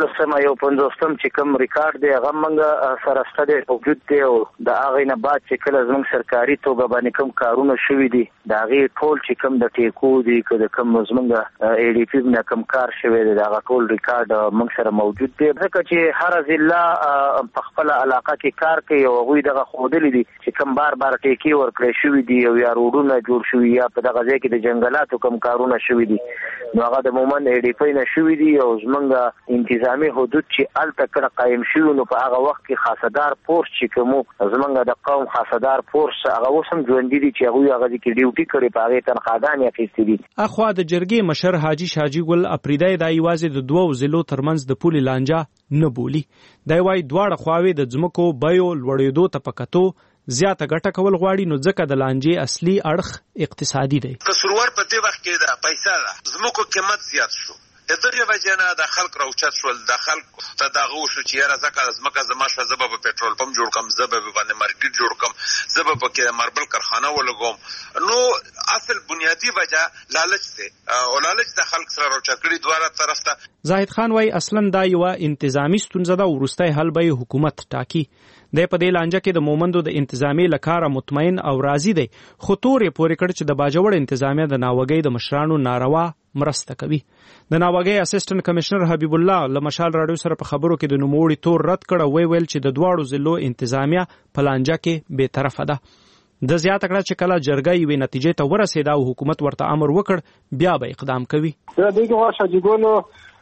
1950 چې کوم ریکارډ دی هغه موږ سره ستاسو موجود دی او د هغه نه بعد چې کله زموږ سرکاري توګه باندې کوم کارونه شوي دي د هغه ټول چې کوم د ټیکو دي که کوم زموږ ای ډي پی نه کوم کار شوی دی دا ټول ریکارډ موږ سره موجود دی ځکه چې هر ضلع په خپل علاقه کې کار کوي او هغوی دغه ښودلي دي چې کوم بار ټیکې ورکړی شوي دي او یا روډونه جوړ شوي یا په دغه ځای کې د جنګلاتو کوم کارونه شوي دي نو هغه د مومند ای ډي پی نه شوي دي او زموږ انتظامي حدود چې هلته کله قایم شوي نو په هغه وخت کې خاصدار فورس چې کوم زموږ د قوم خاصدار فورس هغه اوس هم ژوندي دي چې هغوی هغه کې ډیوټي کړې په هغې تنخواګانې اخیستې دي. اخوا د جرګې مشر حاجي شاجي ګل اپریدی دا یوازې د دوو ضلعو ترمنځ د پولې لانجه نه بولي. دی وایي دواړه خواوې د ځمکو بیو لوړېدو ته په کتو زیاته ګټه کول غواړي نو ځکه د لانجې اصلي اړخ اقتصادي دی. قصوروار په دې وخت کې د پیسې ده زموږ قیمت زیات شو د دغه وجنه د خلک راوچت شول د خلک ته دغه وشو چې یاره زکه زمکه زما شو زبه په پېټرول پمپ جوړ کم زبه باندې مارکیټ جوړ کم زبه په کې ماربل کارخانه ولګوم نو اصل بنیادی وجہ لالچ ده او لالچ د خلک سره راوچت کړي دواره طرف ته. زاهد خان وايي اصلا دا یو انتظامی ستونزه ده ورستای حل به حکومت ټاکي. د په دې لانجه کې د مومندو د انتظامی لکاره مطمئن او راضي دی خو تورې پورې کړ چې د باجوړ انتظامیه د ناوګۍ د مشرانو ناروا مرسته کوي. د ناوګۍ اسسټنټ کمشنر حبیب الله له مشال راډیو سره په خبرو کې د نوموړي تور رد کړه ویل چې د دواړو ضلعو انتظامیه په لانجه کې بې طرفه ده. د زیاته کړه چې کله جرګه یوې نتیجې ته ورسېده او حکومت ورته امر وکړ بیا به اقدام کوي. د دې شاجګونو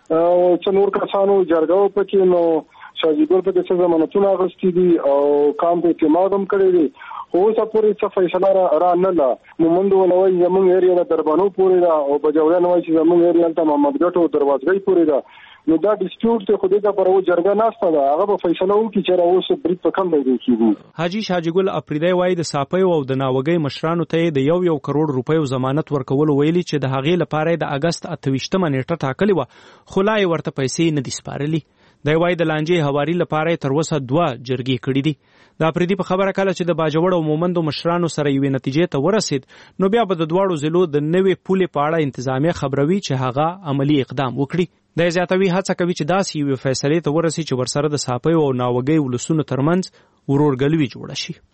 چې نور کسانو جرګه وکړي نو شاجګول په څه ضمانتونه اخیستي دي او کام په اعتماد هم کړی دی خو اوسه پورې څه فیصله را نه ده مومند ولوي زموږ ایریا د دربانو پورې ده او بجوړیان وایي چې زموږ ایریا ته محمد ګټو دروازګۍ پورې ده نو دا ډیسپیوټ ته خو دې د پرو جرګه ناشته ده هغه به فیصله وکړي چې اوس برید په کم دی کیږي. حاجی شاجګل اپریدی وایي د ساپیو او د ناوګۍ مشرانو ته د 1 کروڑ روپیو ضمانت ورکول ویلي چې د هغې لپاره د اگست 28 نیټه ټاکلې و خو لا یې ورته پیسې نه دي سپارلي. دی وایي د لانجې هواري لپاره تر اوسه 2 جرګې کړي دي. د اپریدي په خبره کله چې د باجوړ او مومندو مشرانو سره یوې نتیجې ته ورسېد نو بیا به د دواړو ضلعو د نوې پولې په اړه انتظامیه خبروي چې هغه عملی اقدام وکړي. د زیاتوي هڅه کوي چې داسې یوې فیصلې ته ورسي چې ورسره د ساپیو او ناوګۍ ولسونو ترمنځ ورورګلوي جوړه شي.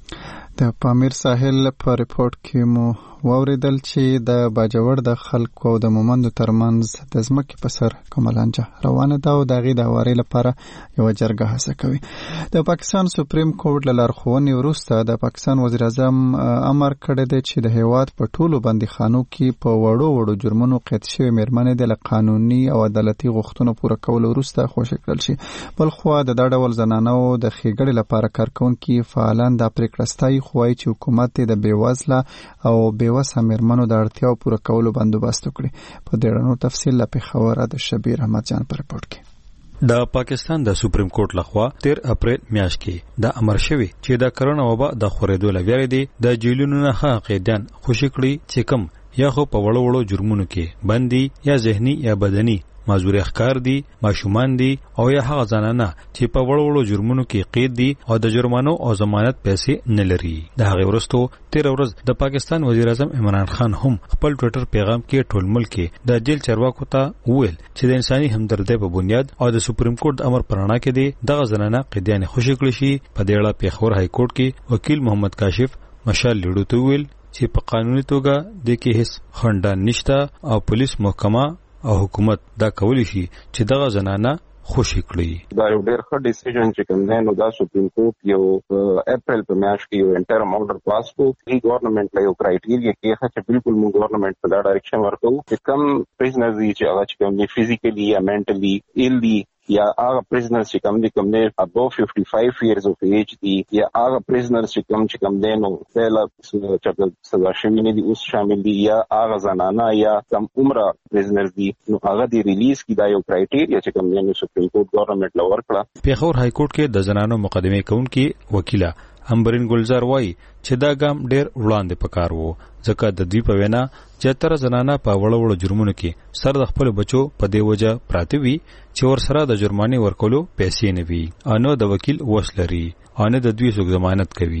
د پامیر ساحل په ریپورت کې مو واوریدل چې د باجوړ د خلکو او د مومندو ترمنځ د ځمکې په سر کومه لانجه روانه ده او د هغې د هوارۍ لپاره یوه جرګه هڅه کوي. د پاکستان سپریم کورټ له لارښوونې وروسته د پاکستان وزیر اعظم امر کړی دی چې د هیواد په ټولو بندیخانو کې په وړو جرمونو قید شوې مېرمنې د له قانوني او عدالتي غوښتنو پوره کولو وروسته خوشي کړل شي. بل خوا د دا ډول زنانو د ښېګړې لپاره کارکوونکي فعالان دا پرېکړه ستایي خو وایي چې حکومت یې د بېوزله او بېوسه مېرمنو د اړتیاو پوره کولو بندوبست وکړي. په دې اړه نور تفصیل له پېښوره د شبیر احمد جان په ریپورټ کې. د پاکستان د سپریم کورټ لخوا 13 اپریل میاشت کې د امر شوی چې د کرونا وبا د خورېدو لویاري دي د جیلونو نه قیدیان خوشی کړي چې کم یا خو په وړو جرمونو کې بندي یا ذهني یا بدني معذوري ښکار دي ماشومان دي او یا هغه ځانانه چې په وړو جرمونو کې قید دي او د جرمانو او ضمانت پیسې نه لري. د هغې وروسته 13 ورځ د پاکستان وزیر اعظم عمران خان هم خپل ټویټر پیغام کې ټول ملک کې د جیل چارواکو ته وویل چې د انساني همدردۍ په بنیاد او د سپریم کورټ امر پر رڼا کې دي دغه زنانه قیدیان خوشي کړي شي. په دې اړه پېښور های کورټ کې وکیل محمد کاشف مشال لیډو ته ویل چې په قانوني توګه د کې هیڅ خنډ نشته او پولیس محکمه او حکومت دا کولی شي چې دغه زنانه خوشي کړي. دا یو ډېر ښه ډیسیژن چې کوم دی نو دا سپریم کورټ یو اپریل په میاشت کې یو انټرم آرډر پاس کړو. ای ګورنمنت له یو کرایټیریا کې چې بالکل موږ ګورنمنت په دا ډایرکشن ورکو چې کم پریزنرز دي چې هغه چې کوم دي فزیکلی یا منټلی ایل دي یا هغه پریزنرز چې کوم دي کوم دي ابو 55 years of age دي یا هغه پریزنرز چې کوم دي نو پهلا چې سزا شوی نه دي اوس شامل دي یا هغه زنانه یا کم عمره پریزنرز دي نو هغه دی ریلیز کی دا یو کرایټیریا چې کوم دي سپریم کورټ ګورنمنت لور کړه. پیښور های کورټ کې د زنانو مقدمه کوونکي وکیله امبرین ګلزار وایي چې دا ګام ډېر وړاندې پکار وو ځکه د دوی په وینا چې تر زنانه په وړو جرمونو کې سر د خپل بچو په دی وجه پراته وي چې ورسره د جرمانې ورکولو پیسې نه وي انو د وکیل وس لري ان د دوی څوک ضمانت کوي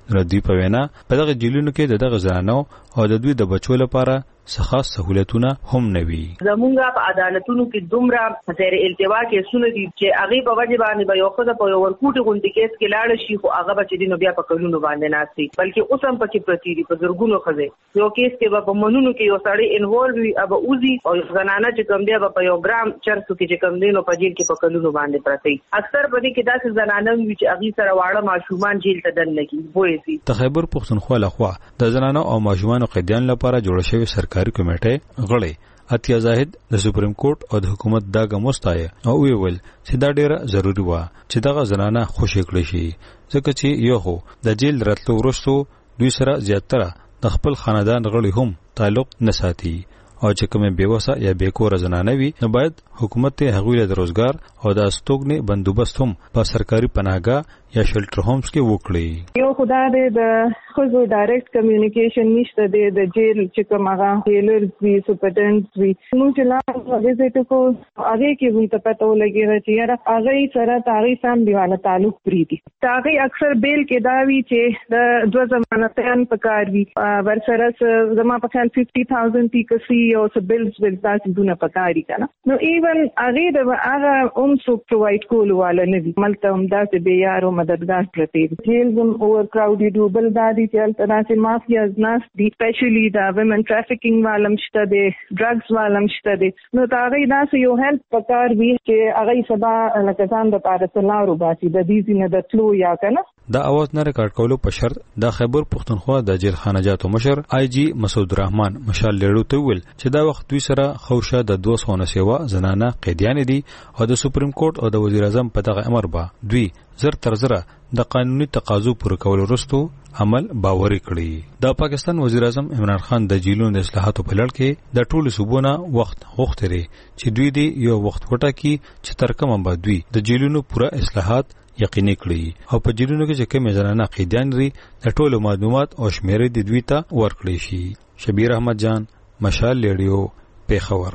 نو دوی په وینا په دغه جیلونو کې دغه زنانو او د دوی د بچو لپاره څخه سہولتونه هم نوي. زمونږ په عدالتونو کې دومره زیر التوا کیسونه دي چې هغه په وجه باندې به یو خدای په یو ورکوټي غونډې کیس کې لاړ شي خو هغه به چې دینو بیا په کلونو باندې ناشتي بلکې اوس هم پکې پرتی دي په زرګونو خزه یو کیس کې په منونو کې یو سړی انوالو وي اب اوزي او زنانه چې کوم دی په یو ګرام چرسو کې چې کوم دینو په جیل کې په کلونو باندې پرتی اکثر په دې کې داسې زنانه وي چې هغه سره واړه ماشومان جیل ته دن لګي وایي. د خیبر پښتونخوا لخوا د زنانو او ماشومانو قیدیان لپاره جوړ شوی سرکاري کمیټه غړي اتیا زاهد د سپریم کورټ او د حکومت داګه مستایه او ویل چې دا ډیره ضروری و چې دغه زنانه خوشی کړی شي ځکه چې یو هو د جیل راتلو وروسته دوی سره زیاتره د خپل خاندان غړي هم تعلق نه ساتي او چې کومه بیوسه یا بیکور زنانه وي نو باید حکومت هغوی له روزګار او د استوګنې بندوبست هم په سرکاري پناهګاه یا شیلټر هومز کې وکړي. یو خدای دې د خو ډایرکټ کمیونیکیشن نشته د جیل چې کوم هغه هیلرز وی سپرډنټس وی موږ چې لا وزیت کو هغه کې وي ته پته ولګي چې یاره هغه سره تاریخ سم دیواله تعلق پری دي هغه اکثر بیل کې دا وی چې د دوه ضمانتيان پکار وي ورسره زما په خیال 50000 ټیکسي او سبلز ول تاسو دونه پکاري کنه نو ایون هغه د هغه سو پرووایډ کول والا نه وي ملته هم داسې به یارو مددگار پرتی جیل زم اوور کراودډ ډوبل دادی چې تناسب مافیاز ناس دی سپیشلی دا ویمن ټرافیکینګ والم شته دی ډرګز والم شته دی نو دا غي ناس یو هیلپ پکار وی چې هغه سبا لکه ځان د پاره سلارو باسي د دې نه د تلو یا کنه دا اواز نه ریکارډ کولو په شرط د خیبر پښتونخوا د جیل خانجاتو مشر آی جی مسعود الرحمن مشال لیړو ته ویل چې دا وخت دوی سره خوشه د 200 سیوا زنانه قیدیان دي او د سپریم کورټ او د وزیر اعظم په دغه امر با دوی زر تر زره د قانوني تقاضو پوره کولو وروسته عمل باوري کړی. د پاکستان وزیر اعظم عمران خان د جیلونو د اصلاحاتو په لړ کې د ټولو صوبونو وخت غوښتي چې دوی دی یو وخت وټاکي چې تر کومه بعد دوی د جیلونو پوره اصلاحات یقیني کړی او په جیلونو کې چې کوم زنانه قیدیان لري د ټولو معلومات او شمیرې د دوی ته ورکړي شي. شبیر احمد جان مشال لیډیو پیښور.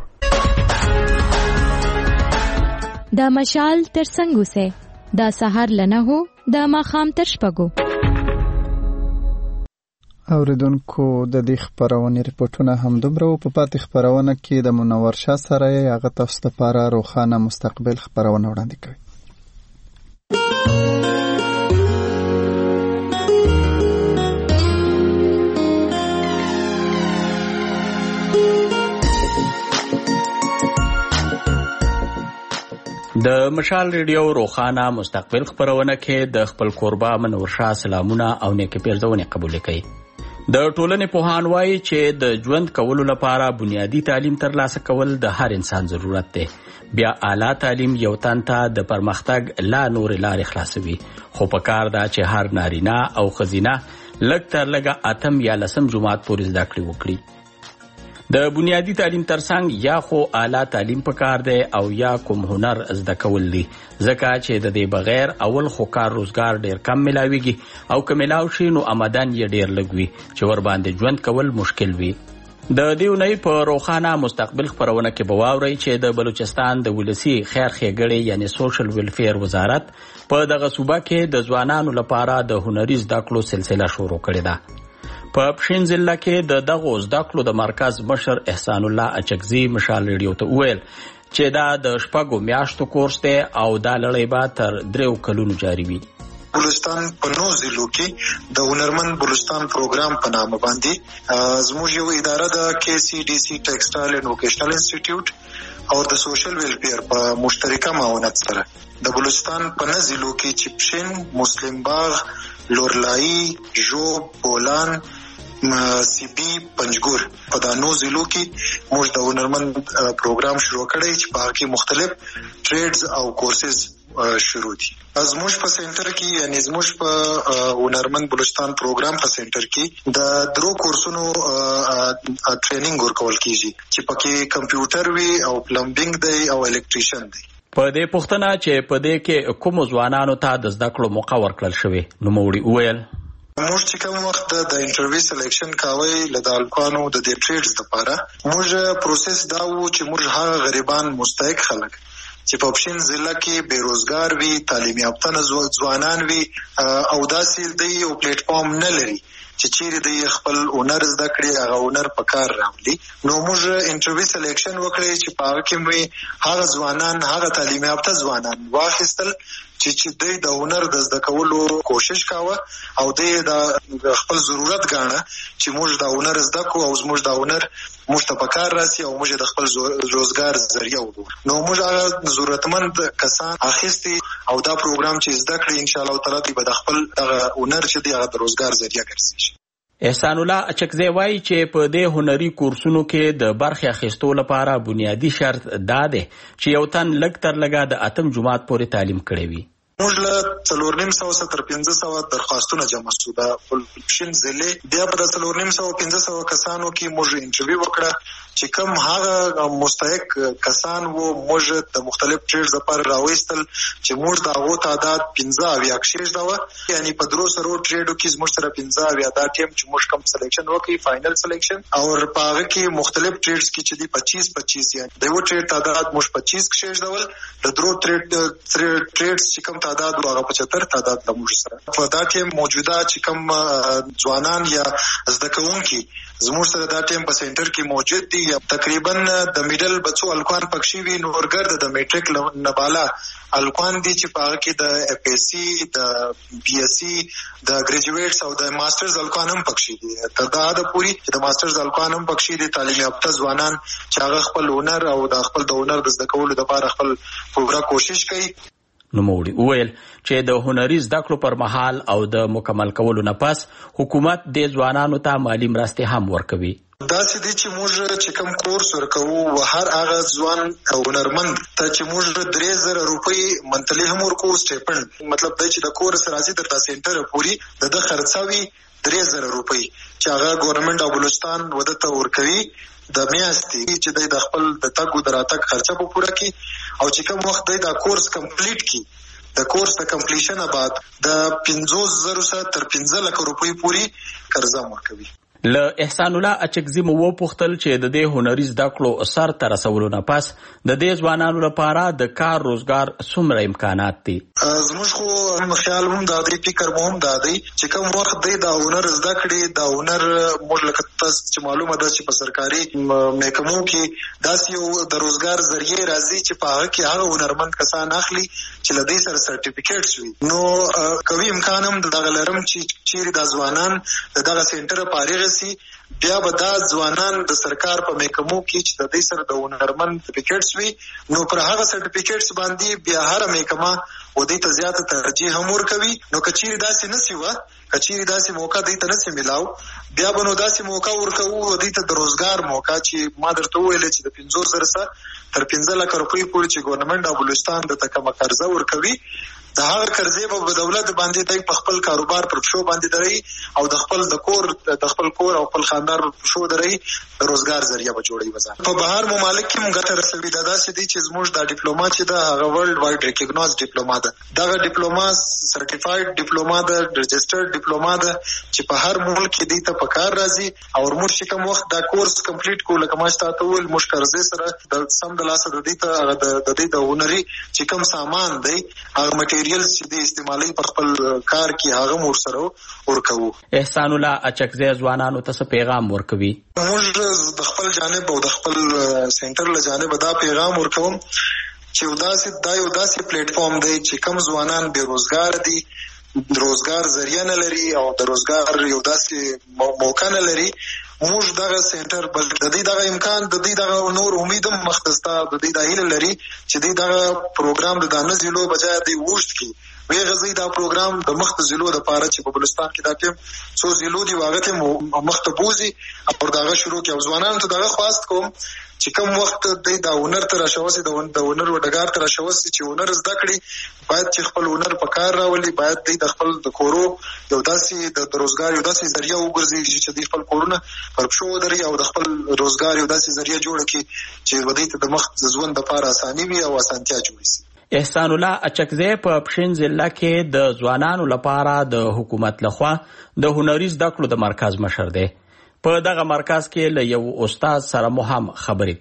دا مشال تر څنګه سه دا سحر لنه هو دا ماخام تر شپګو. اوریدونکو د دې خبرونه ریپورتونه هم دومره په پاتې خبرونه کې د منور شاه سره هغه تاسو لپاره روخانه مستقبل خبرونه وړاندې کوي. د مشال ریډیو روخانه مستقبل خبرونه کې د خپل قربا منور شاه سلامونه او نیک پیرزونه قبول کړي. د ټولنې پوهان وایي چې د ژوند کولو لپاره بنیادی تعلیم ترلاسه کول د هر انسان ضرورت دی. بیا اعلی تعلیم یو تن ته د پرمختګ لا نور لارې خلاصوي خو په کار دا چې هر نارینه او ښځینه لږ تر لږه اتم یا لسم جماعت پورې زده کړې وکړي. د بنیادی تعلیم ترڅنګ یا خو اعلی تعلیم پکار دی او یا کوم هنر زده کول دي ځکه چې د دې بغیر اول خو کار روزګار ډیر کم ملاويږي او که ملاو شي نو آمدن یې ډیر لږ وي چې ور باندې ژوند کول مشکل وي. د دیونی په روخانه مستقبل خبرونه کې بواوري چې د بلوچستان د ولسی خیر ښېګړې یعنی سوشل ویلفیر وزارت په دغه صوبه کې د ځوانانو لپاره د هنري زده کړو سلسله شروع کړې ده. په پښین ضلع کې د دغه زده کړو د مرکز مشر احسان الله اچکزي مشال ریډیو ته ویل چې دا د شپږو میاشتو کورس دی او دا لړۍ به تر 3 کلونو جاري وي. بلوچستان په 9 ضلعو کې د هنرمند بلوچستان پروګرام په نامه باندې زموږ یو اداره د KCDC ټیکسټایل اینڈ ووکیشنل انسټیټیوټ او د سوشل ویلفیر په مشترکه معاونت سره د بلوچستان په 9 ضلعو کې چې پښین، مسلم باغ، لورلای، ژوب، بولان، سی بی، پنجګور په دا 9 ضلعو کې موږ د هنرمند پروګرام شروع کړی چې په کې مختلف ټریډز او کورسز شروع دي. زموږ په سنټر کې یعنی زموږ په هنرمند بلوچستان پروګرام په سنټر کې د 3 کورسونو ټریننګ ورکول کیږي چې پکې کمپیوټر وی او پلمبینګ دی او الکتریشن دی. په دې پوښتنه چې په دې کې کوم ځوانانو ته د زده کړو موقع ورکړل شوی نو موړي وویل موږ چې کوم وخت د انټرویو سلیکشن کاوی له الکانو د دې ټریډز لپاره موږ پروسس دا وو چې موږ هغه غریبان مستحق خلک چې په پښین ضلع کې بیروزګار وي، تعلیم یافته ځوانان وي او داسې د یو پلیټ فارم نه لري چې چیرې د خپل هنر زده کړي، هغه هنر په کار راولي. نو موږ انټرویو سلیکشن وکړی چې په هغه کې مې هغه ځوانان، هغه تعلیم یافته ځوانان واخیستل چې دوی د هنر د زده کولو کوشش کاوه او دوی د خپل ضرورت ګاڼه چې موږ د هنر زده کوو او زموږ د هنر موږ ته په کار راسي او موږ د خپل روزګار ذریعہ وګورو. نو موږ هغه ضرورتمند کسان اخیستي او دا پروګرام چې زده کړي ان شاء الله تعالی دوی به د خپل هنر چې دی هغه د روزګار ذریعہ ګرځي. احسان الله اچکزی وایي چې په دې هنري کورسونو کې د برخې اخیستو لپاره بنیادی شرط دا دی چې یو تن لږ تر لږه د 8 جماعت پورې تعلیم کړی وي. موږ له 450 تر 500 درخواستونه جمع شو. د پښین ضلع بیا په 450 کسانو کې موږ انټرویو وکړه چې کوم هغه مستحق کسان وو موږ د مختلف ټریډز لپاره راوېستل چې موږ د هغو تعداد 15 یا کښېږ دا یعنی په درو سرو ټریډو کې موږ سره 15 یا دا ټیم چې موږ کوم سلیکشن وکړي فائنل سلیکشن او په هغه کې مختلف ټریډز کې چې دی 25 یعنی د یو ټریډ تعداد موږ 25 کښېږ ډول د درو ټریډز چې کوم تعداد هغه 75 تعداد د موږ سره په دا ټیم موجوده چې کوم ځوانان یا زده کوونکي زموږ سره دا ټیم په سنټر کې موجود دي. تقریبا د میډل بچو الکوان پکښې وي، نورګرد د میټریک نه بالا الکوان دي چې په هغه کې د اف اس سی، د بي اس سی، د ګریجویټس او د ماسترز الکوان هم پکښې دي. تر دا حده پورې چې د ماسترز الکوان هم پکښې دي تعلیم یافته ځوانان چې هغه خپل هنر او د خپل د هنر د زده کولو لپاره خپل پوره کوشش کوي. نوموړي وویل چې د هنري زده کړو پر مهال او د مکمل کولو نه پس حکومت د ځوانانو ته مالي مرستې هم ورکوي. داسې دي چې موږ چې کوم کورس ورکوو و هر هغه ځوان او هنرمند ته چې موږ 3000 روپۍ منتلي هم ورکوو سټیپنډ. مطلب دا چې د کورس راځي تر دا سنټر پورې د خرڅوي 3000 روپۍ چې هغه ګورنمنت او بلوچستان وده ته ورکوي د میاشتې چې د خپل د تګ او د راتګ خرچه په پوره کړي او چې کوم وخت دا کورس کمپلیټ کړي د کورس د کمپلیشن بعد د 50,000 تر 15 لک روپۍ پورې قرضه ورکوي. له احسان الله اچکزی مو وپوښتل چې د دې هنري زده کړو سر ته رسولو نه پس د دې ځوانانو لپاره د کار روزګار څومره امکانات دي. زموږ خو خیال هم دا دی، فکر مو هم دا دی چې کوم وخت دی د هنر زده کړي د هنر موږ لکه تاسو چې معلومه ده چې په سرکاري محکمو کې داسې یو د روزګار ذریعہ راځي چې په هغه کې هغه هنرمند کسان اخلي چې له دې سره سرټیفیکیټس وي. نو کوي امکان هم دغه لرم چې چیرې د ځوانان دغه سنټر پاره بیا به دا ځوانان د سرکار په محکمو کې چې د دې سره د هنرمند سرټیفیکیټس وي نو پر هغه سرټیفیکیټس باندې بیا هر محکمه و دې ته زیاته ترجیح هم ورکوي. نو کچيري داسې نسی و کچيري داسې موقع دې ته نسی ملاو بیا به نو داسې موقع ورکوو و دې ته د روزګار موقع چې ما درته وویل چې د 50,000 تر 15 لک روپۍ پورې چې ګورنمنت او بلوچستان د تکمه قرضه ورکوي د هغه قرضې په دولت باندې د خپل کاروبار پر شو باندې دري او د خپل کور او خپل خاندان پر شو دري د روزګار ذریعہ به جوړي وزا. په بهر ممالک کې موږ ته رسوي دا داسې دي چې زموږ د ډیپلوما چې د هغه ورلد وایډ ریکګنایز ډیپلوما ده. دا ډیپلوما سرټیفاید ډیپلوما ده، رجسټرډ ډیپلوما ده چې په هر ملک کې دي ته په کار راځي او موږ چې کوم وخت دا کورس کمپلیټ کو لکه ما ستاسو ول موږ قرضې سره د سم د لاسه د دې ته د دې د هنري چې کوم سامان دی هغه چې د استعمالي په خپل کار کې هغه مور سره ورکوو. احسان الله اچکزی ځوانانو ته پیغام ورکوي. موږ د خپل جانب او د خپل سنټر له جانب دا پیغام ورکوم چې دا یو داسې پلیټ فارم دی چې کوم ځوانان بیروزګار دي، روزګار ذریعہ نه لري او د روزګار یو داسې موقع نه لري. موږ دغه سنټر بل د دې دغه امکان د دې دغه نور امید مختصه د دې د هیله لري چې دغه پروګرام د دانه زیلو بجای دی وښت کی وی غزي دا پروګرام د مخت زیلو د پاره چې په بلوچستان کې دا ټیم څو زیلو دی واغته مختبوزي او دغه شروع کې ځوانانو ته دغه خواست کوم چې کوم وخت د هنر تر شاوسي د هنر وډګار تر شاوسي چې هنر زده کړي باید چې خپل هنر په کار راولي، باید د خپل د کورو یو داسې د روزګار یو داسې ذریعہ وګرځي چې د خپل کورونه پر پښو دري او د خپل روزګار یو داسې ذریعہ جوړ کړي چې ودی ته د مخ ژوند لپاره اساني وي او اسانتیا جوړ شي. احسان الله اچکزی په پښین ضلع کې د ځوانانو لپاره د حکومت لخوا د هنري زده کړو د مرکز مشر دی. په دغه مرکز کې له یو استاد سره مو هم خبرې کړې.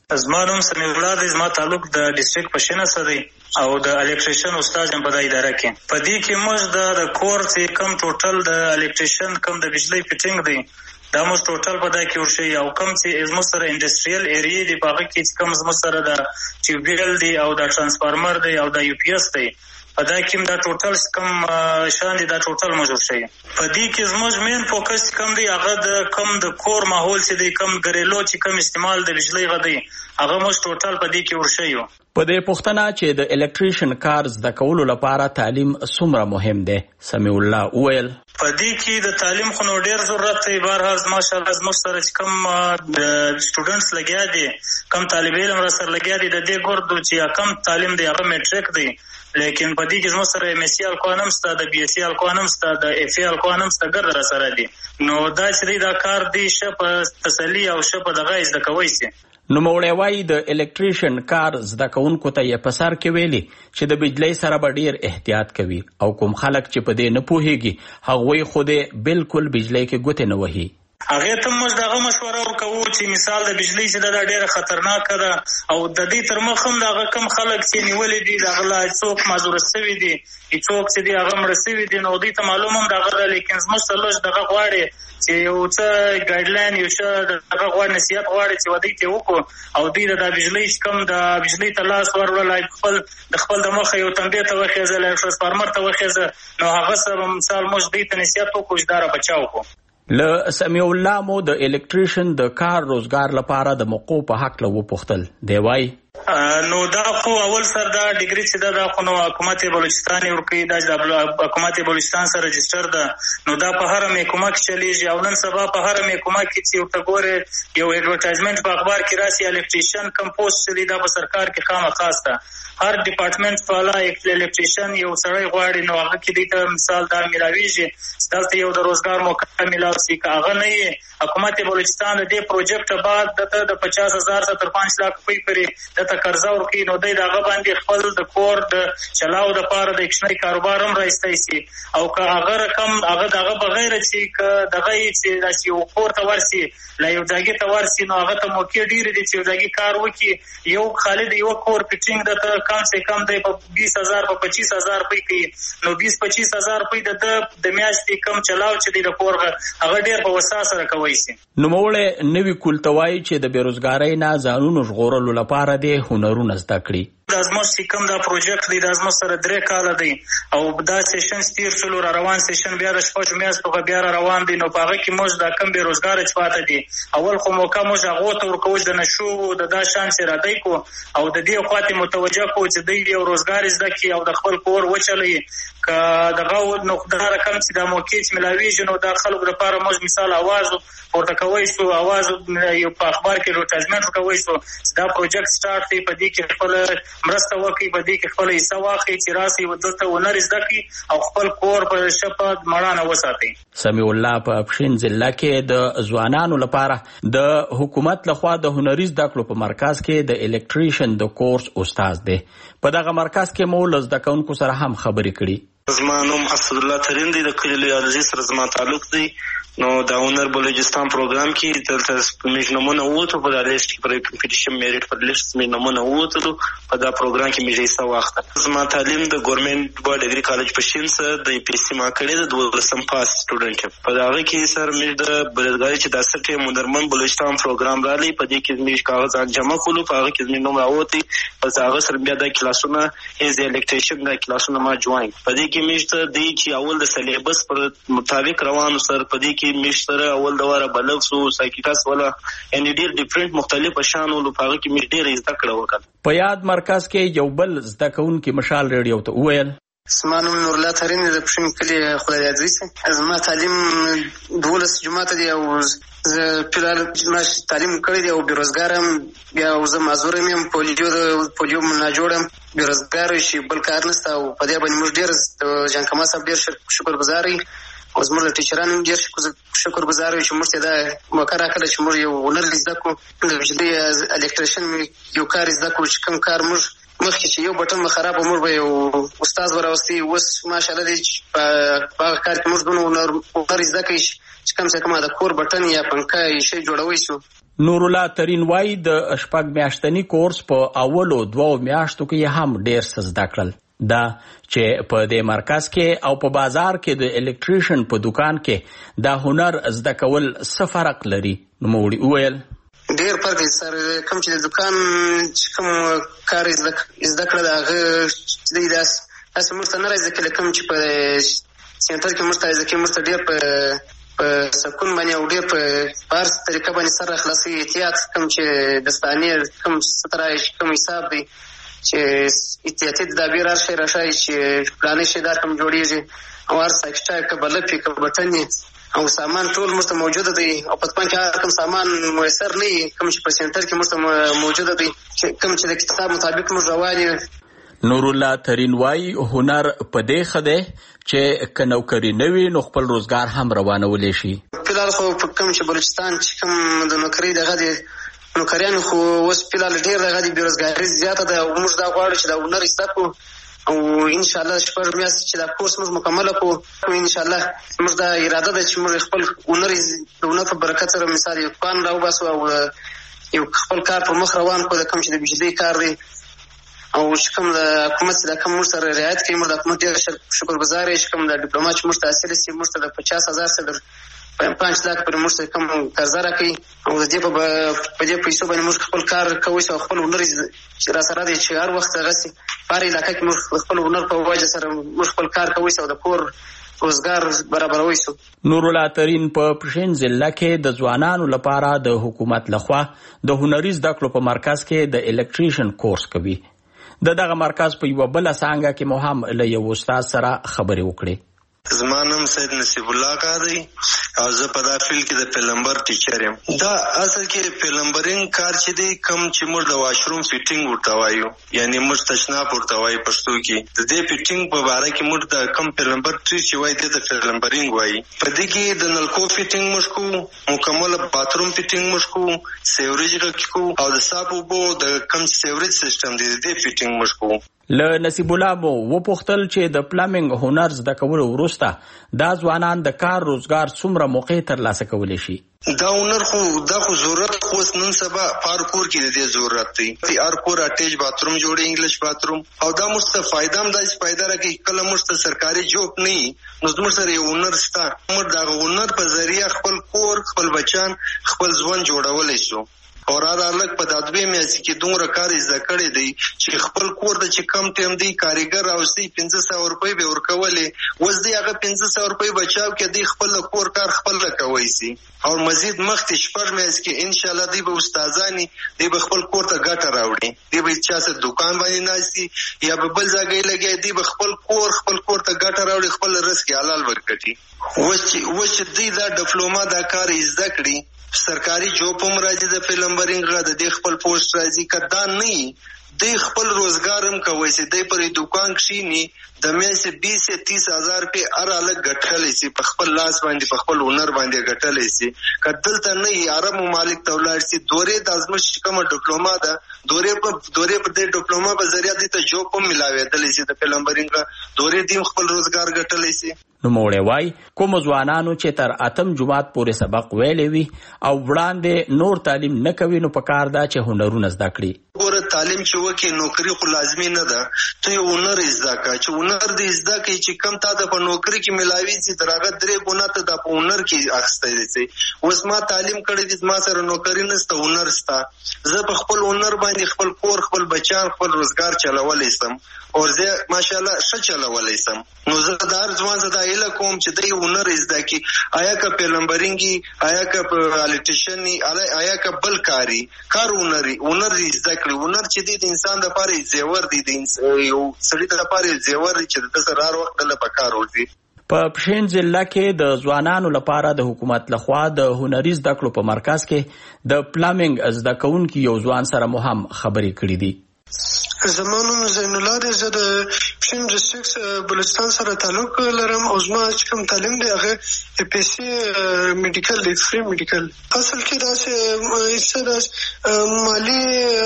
زما نوم سمیع الله دی. زما تعلق د ډیسټریکټ پښتنه سره دی او د الکتریشن استاد هم په دې اداره کې. په دې کې موږ د کور چې کم ټوټل د الکتریشن کم د بجلی فټینګ دی دا موږ ټوټل په دې کې ورشي او کم چې زموږ سره انډستریال ایریا دی په هغه کې کم زموږ سره د ټیوبیل دی او د ترانسفارمر دی او د یو پی ایس دی په دا کې دا ټوټل کم شان دي دا ټوټل موجود شي. په دې کې زموږ مین فوکس کم دی هغه د کم د کور ماحول چې دی کم ګریلو چې کم استعمال د بجلی غدي هغه موږ ټوټل په دې کې ورشي. په دې پوښتنه چې د الکتریشن کار زده کولو لپاره تعلیم څومره مهم دی سمیع الله وویل په دې کې د تعلیم خو نو ډیر ضرورت دی. بهرحال ماشاءالله زموږ سره چې کم د سټوډنټس لګیا دي کم طالب علم را سره لګیا دي د دې ګوردو چې کم تعلیم دی هغه میټریک دی لیکن په دې کې زموږ سره ایم ایس سی الکوانم ستا د بی ایس سی الکوانم ستا د اف ای الکوانم ستا ګرد را سره دي نو دا چې دا کار دی شه په تسلی او شه په دغه زده کوي سي. نو موړی وایي د الکتریشن کار زده کوونکو ته یې په سر کې ویلي چې د بجلی سره به ډیر احتیاط کوي او کوم خلک چې په دې نه پوهیږي هغوی خو دې بالکل بجلی کې ګوتې نه وهي. هغه ته موږ دغه مشوره ورکوو چې مثال د بجلی چې دا ډیره خطرناکه ده او د دې تر مخ هم دغه کم خلک چې نیولې دي دغه لا څوک معذور شوي دي څوک چې دی هغه مړ شوي دي نو دې ته معلوم هم دغه ده لیکن زموږ سره دغه غواړي چې یو څه ګایډلاین یو څه دغه غواړي نصیحت غواړي چې ودی ته وکړو او دې د بجلی کم د بجلی ته لاس ورولای خپل د مخ یو تنبیه ته وخیزه له ترانسفارمر ته وخیزه نو هغه سره مثال موږ دې ته نصیحت وکړو چې داره بچاو کو. له سمیع الله مو د الکتریشن د کار روزګار لپاره د موقع په حق له وپوښتل دی وای نو دا خو اول سر دا ډیګری چې دا خو نو حکومت بلوچستان ورکی دا حکومت بلوچستان سره رجستر ده نو دا په هر محکمه کې چلیږي او نن سبا په هر محکمه کې چې ورته ګوره یو ایڈورټایزمنت په اخبار کې راسي الکتریشن کمپوسټ چې دا په سرکار کې خامہ خاص ده هر ډپارټمنټ والا الکتریشن یو سړی غواړي نو هغه کې د مثال دا ملاویږي ستاسو یو د روزګار موقع ملاوي کاغه نه حکومت بلوچستان د دې پروجیکټ بعد د 50,000 تر 5 لک پورې د قرضه ورکړي نو دوی دغه باندې خپل د کور د چلاو د پاره د اکشنري کاروبار هم راځي سي او که هغه رقم هغه دغه بغیر چې دغه چې یو کور ته ورسي لا یو ځای ته ورسي نو هغه ته موقع ډیر دي چې ځای کار وکړي یو خالد یو کور فټینګ د کم سے کم د 20,000 په 25,000 پې نو 20-25,000 پې د میاشتې کم چلاو چې د کور هغه ډیر په وسا سره کوي سي. نو موړې نوی کولتوای چې د بیروزګاری نه ځانونو ژغورلو لپاره دی هنرونه زده کړي. دا زموږ چې کوم دا پروجیکټ دی دا زموږ سره 3 کاله دی او دا سیشن تیر شلو را روان سیشن بیا د شپږ میاشتو په بیا را روان دی نو په هغه کې موږ دا کم بیروزګار چې پاتې دي اول خو موقع موږ هغه ته ورکوو د نشو د دا شان چې را دی کو او د دې خواته متوجه کو چې دی یو روزګار زده کی او د خپل کور وچلي ک دغه نقطه رقم چې د موقع چې ملاویږي نو د خلکو لپاره موږ مثال आवाज ورته کوي سو आवाज یو په اخبار کې روټاژمنټ کوي سو دا پروجیکټ سٹارټ دی په دې کې خپل مرسته وکړي په دې کې خپل حصہ واخلي چې راسي ودلته ونر زده کی او خپل کور په شپه مړانه وساتي. سمیع الله په پښین ضلع کې د ځوانانو لپاره د حکومت لخوا د هنري زده کړو په مرکز کې د الکتریشن د کورس استاد دی. په دغه مرکز کې مو له زده کوونکو سره هم خبرې کړي. زما نوم اسد الله ترین دی د کلی لویالجی سره زما تعلق دی نو دا اونر بلوچستان پروګرام کې دلته موږ نمونه ووتو په د لیست پر کمپټیشن میریټ پر لیست موږ نمونه ووتو په دا پروګرام کې موږ حصہ واخیسته. زما تعلیم د ګورنمنت بورډ اګری کالج په شین سره د پی سی ما کړی د 12 پاس سټوډنټ په دا کې سر موږ د بلدګاری چې د سټه مدرمن بلوچستان پروګرام را لې په دې کې موږ کاغذ جمع کولو په هغه کې موږ نوم راوتی پس هغه سره بیا د کلاسونه از الکتریشن د کلاسونه ما جوائن په دې کې موږ ته دی چې اول د سلیبس پر مطابق روانو سر په دې کې مشتره اول دواره بلغ سو سایکیټاس ولا ان ډیر ډیفرنٹ مختلف شانو لپاره کې مې ډیر زده کړه وکړه. په یاد مرکز کې یو بل زده کوونکی مشال ریډیو ته وویل اسمان نور الله ترين د پښین کلی خدای عزیز زما تعلیم 12 جماعت دی او فلال ما تعلیم کړی دی او بیروزګارم بیا زه معذور یم پولیو نه جوړم بیروزګار شي بل کار نشته او په دې باندې موږ ډیر جان کما صاحب ډیر شکر گزاري او زموږ ټیچرانو ډیر شکر گزار یو چې موږ ته دا موقع راکړه چې موږ یو هنر زده کړو د بجلی الکتریشن یو کار زده کړو چې کوم کار موږ مخکې چې یو بټن خراب موږ به یو استاد وراوستي اوس ماشاءالله دې په کار کې موږ دونه هنر زده کوي چې کم څه کم د کور بټن یا پنکه شی جوړوي شو. نور الله ترین وای د شپږ میاشتنی کورس په اولو 2 میاشتو کې هم ډیر څه زده کړل. دا چې په دې مرکز کې او په بازار کې د الکتریشن په دکان کې دا هنر زده کول څه فرق لري. نوموړي وویل ډیر فرق دی سر. کوم چې د دکان چې کوم کار زده کړه د هغه دی داس موږ ته نه راځي کله کوم چې په سنټر کې موږ ته راځي کې موږ ته ډیر په سکون باندې او ډیر په فارس طریقه باندې سره خلاصي احتیاط کوم چې دستانې کوم سترای کوم حساب دی چې احتیاطي تدابیر هر شی راشي چې پلانې شي دا کوم جوړیږي او هر څه ایکسټرا کبل پی کبټنې او سامان ټول مرته موجوده دی او په پاتې کې کوم سامان میسر نه کوم چې په سنټر کې مرته موجوده دی چې کوم چې د کتاب مطابق موږ رواني. نور الله ترین وای هنر په دې خده چې کنوکری نوي نو خپل روزګار هم روانولې شي. فلال خو په کوم چې بلوچستان چې کوم د نوکری دغه دي نوکریان خو اوس فلال ډیر دغه دي بیروزګاری زیاته ده او موږ دا غواړو چې دا هنر زده کړو او ان شاء الله شپږ میاشتې چې دا کورس موږ مکمل کړو ان شاء الله موږ دا اراده ده چې موږ خپل هنر په برکت سره مثال یو پلان راوباسو او یو خپل کار په مخ روان کړو کوم چې د بجلی کار دی او چې کوم د حکومت د کوم سره رعایت کوي موږ د حکومت ډیر شکرګزار یو چې کوم د ډیپلوماټ چې موږ ته حاصل سي موږ ته د 50,000 څخه 5 لک پر موږ ته کوم قرضه راکړي او د دې په دې پیسو باندې موږ خپل کار کوو او خپل هنر چې را سره دی چې هر وخت غسي هر علاقه کې موږ خپل هنر په وجه سره موږ خپل کار کوو او د کور روزګار برابروي سو. نور الله ترین په پښین ضلع کې د ځوانانو لپاره د حکومت لخوا د هنري زده کړو په مرکز کې د الکتریشن کورس کوي. دغه مرکز په یو بل څنګه کې مو هم له یو استاد سره خبرې وکړې. زما نوم سید نصیب الله قادری او زه په دا فیلډ کې د پلمبر ټیچر یم. دا اصل کې پلمبرینګ کار چې دی کم چې موږ د واشروم فیټینګ ورته وایو یعنی موږ تشناب ورته وایو پښتو کې. د دې فیټینګ په اړه کې موږ د کم پلمبر چې وایي د پلمبرینګ وایي. په دې کې د نلکو فیټینګ موږ کوو مکمل باتروم فیټینګ موږ کوو سیوریج کوو او د صاف اوبو د کم سیوریج سیستم دی د دې فیټینګ موږ کوو. له نصیب الله مو وپوښتل چې د پلمبینګ هنر زده کولو وروسته دا ځوانان د کار روزګار څومره موقع ترلاسه کولی شي. دا هنر خو ضرورت خو نن سبا پار کور کې د دې ضرورت دی. هر کور اټیچ باتروم جوړي انګلیش باتروم او دا مست فائدہ هم دای فائدہ راکې کله مست سرکاري جوب نه نو زموږ سره یو هنر ستا موږ دا هنر په ذریعہ خپل کور خپل بچان خپل ځوان جوړولای شو. اور الګ په دادوی میاسي کې دومره کار زده کړی دی چې خپل کور د چې کم ټیم دی کاریګر اوسي 1500 روپۍ به ورکولې وز دی هغه 1500 روپۍ بچاو کې دی خپل کور کار خپل کوي سي او مزید مخکې شپږ میاسي کې ان شاء الله دی به استادانی دی به خپل کور ته ګټه راوړي دی به چا سره دکان باندې ناشي یا به بل ځای لګي دی به خپل کور ته ګټه راوړي خپل رزق حلال ورکړي. وچ دی دا ډیپلوما دا کار زده کړی سرکاري جوب هم راځي د پلمبرینګ غا د خپل پوسټ راځي کدا نه د خپل روزګار هم کوي چې د پر دکان کښینی د میسه 20 سے 30,000 روپے هر الګ غټلې سي په خپل لاس باندې په خپل هنر باندې غټلې سي کدل ته نه عرب ممالک تولار سي دورې د ازمش کوم ډیپلوما ده دورې په دې ډیپلوما په ذریعہ د ته جوب هم ملاوي دلې سي د پلمبرینګ دورې دیم خپل روزګار غټلې سي. نو موړې وای کوم ځوانانو چې تر اتم جماعت پورې سبق ویلې وي او وړاندې نور تعلیم نه کوي نو پکار دا چې هنرونه زده کړي. ګوره تعلیم چې وکي نوکری خو لازمي نه ده ته یو هنر زده کا چې هنر دې زده کوي چې کم تا د په نوکری کې ملاوي سي درغه درې ګونه ته د په هنر کې اخستې دي. اوس ما تعلیم کړی دي ما سره نوکری نشته هنر ستا زه په خپل هنر باندې خپل کور خپل بچان خپل روزګار چلولای سم او زه ماشاءالله ښه چلولای سم. نو زه دار ځوان زه دا اله کوم چې د هنر زده کی آیا کا پلمبرینګي آیا کا الکتریشنی آیا کا بل کاری کار هنر زده کړي هنر چې د انسان لپاره زیور دی د یو سړي لپاره زیور چې د سرار وخت له پکار ورځي. په پښین ضلع کې د ځوانانو لپاره د حکومت لخوا د هنري زده کړو په مرکز کې د پلمبینګ زده کوونکو یو ځوان سره مو هم خبرې کړې دي. زمانوم زین الله دی. زه د پښین ډسټرکټ بلوچستان سره تعلق لرم او زما چې کوم تعلیم دی هغه APC میډیکل دی، فری میډیکل. اصل کې داسې مالی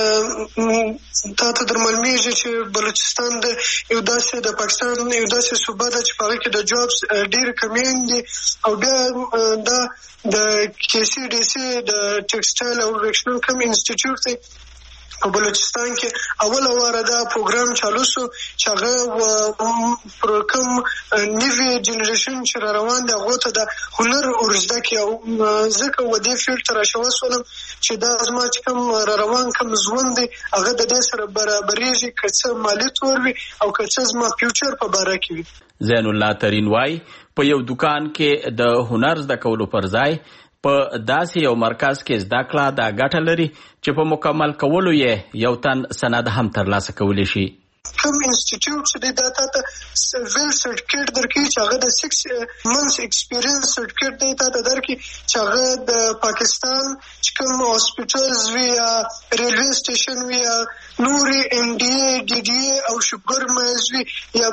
تاسو در معلومیږي چې بلوچستان د یو داسې د پاکستان یو داسې صوبه ده چې په هغه کې د جابس ډېر کمیان دي او بیا دا د KCDC د ټیکسټایل او ریکشنل کم انسټیټیوټ دی په بلوچستان کې اوله واره دا پروګرام چالو شو چې هغه پر کوم نوی جنریشن چې را روان دی هغو ته د هنر ورزده کړي او ځکه و دې فیلډ ته راشوسولم چې دا زما چې کوم را روان کوم ژوند دی هغه د دې سره برابرېږي که څه مالي تور وي او که څه زما فیوچر په باره کې وي. زین الله ترین وای په یو دکان کې د هنر زده کولو پر ځای په داسې یو مرکز کې زده کړه دا ګټه لري چې په مکمل کولو یې یو تن سند هم ترلاسه کولی شي. کوم انسټیټیوټ چې دا تاسو ویل سرټیفیکیټ درکړي چې هغه د 6 months ایکسپیرینس سرټیفیکیټ دی تاسو درکړي چې هغه د پاکستان چې کوم هاسپټلز وی یا ریلوی سټیشن وی یا نوري MDA DDA او شوګر میز وی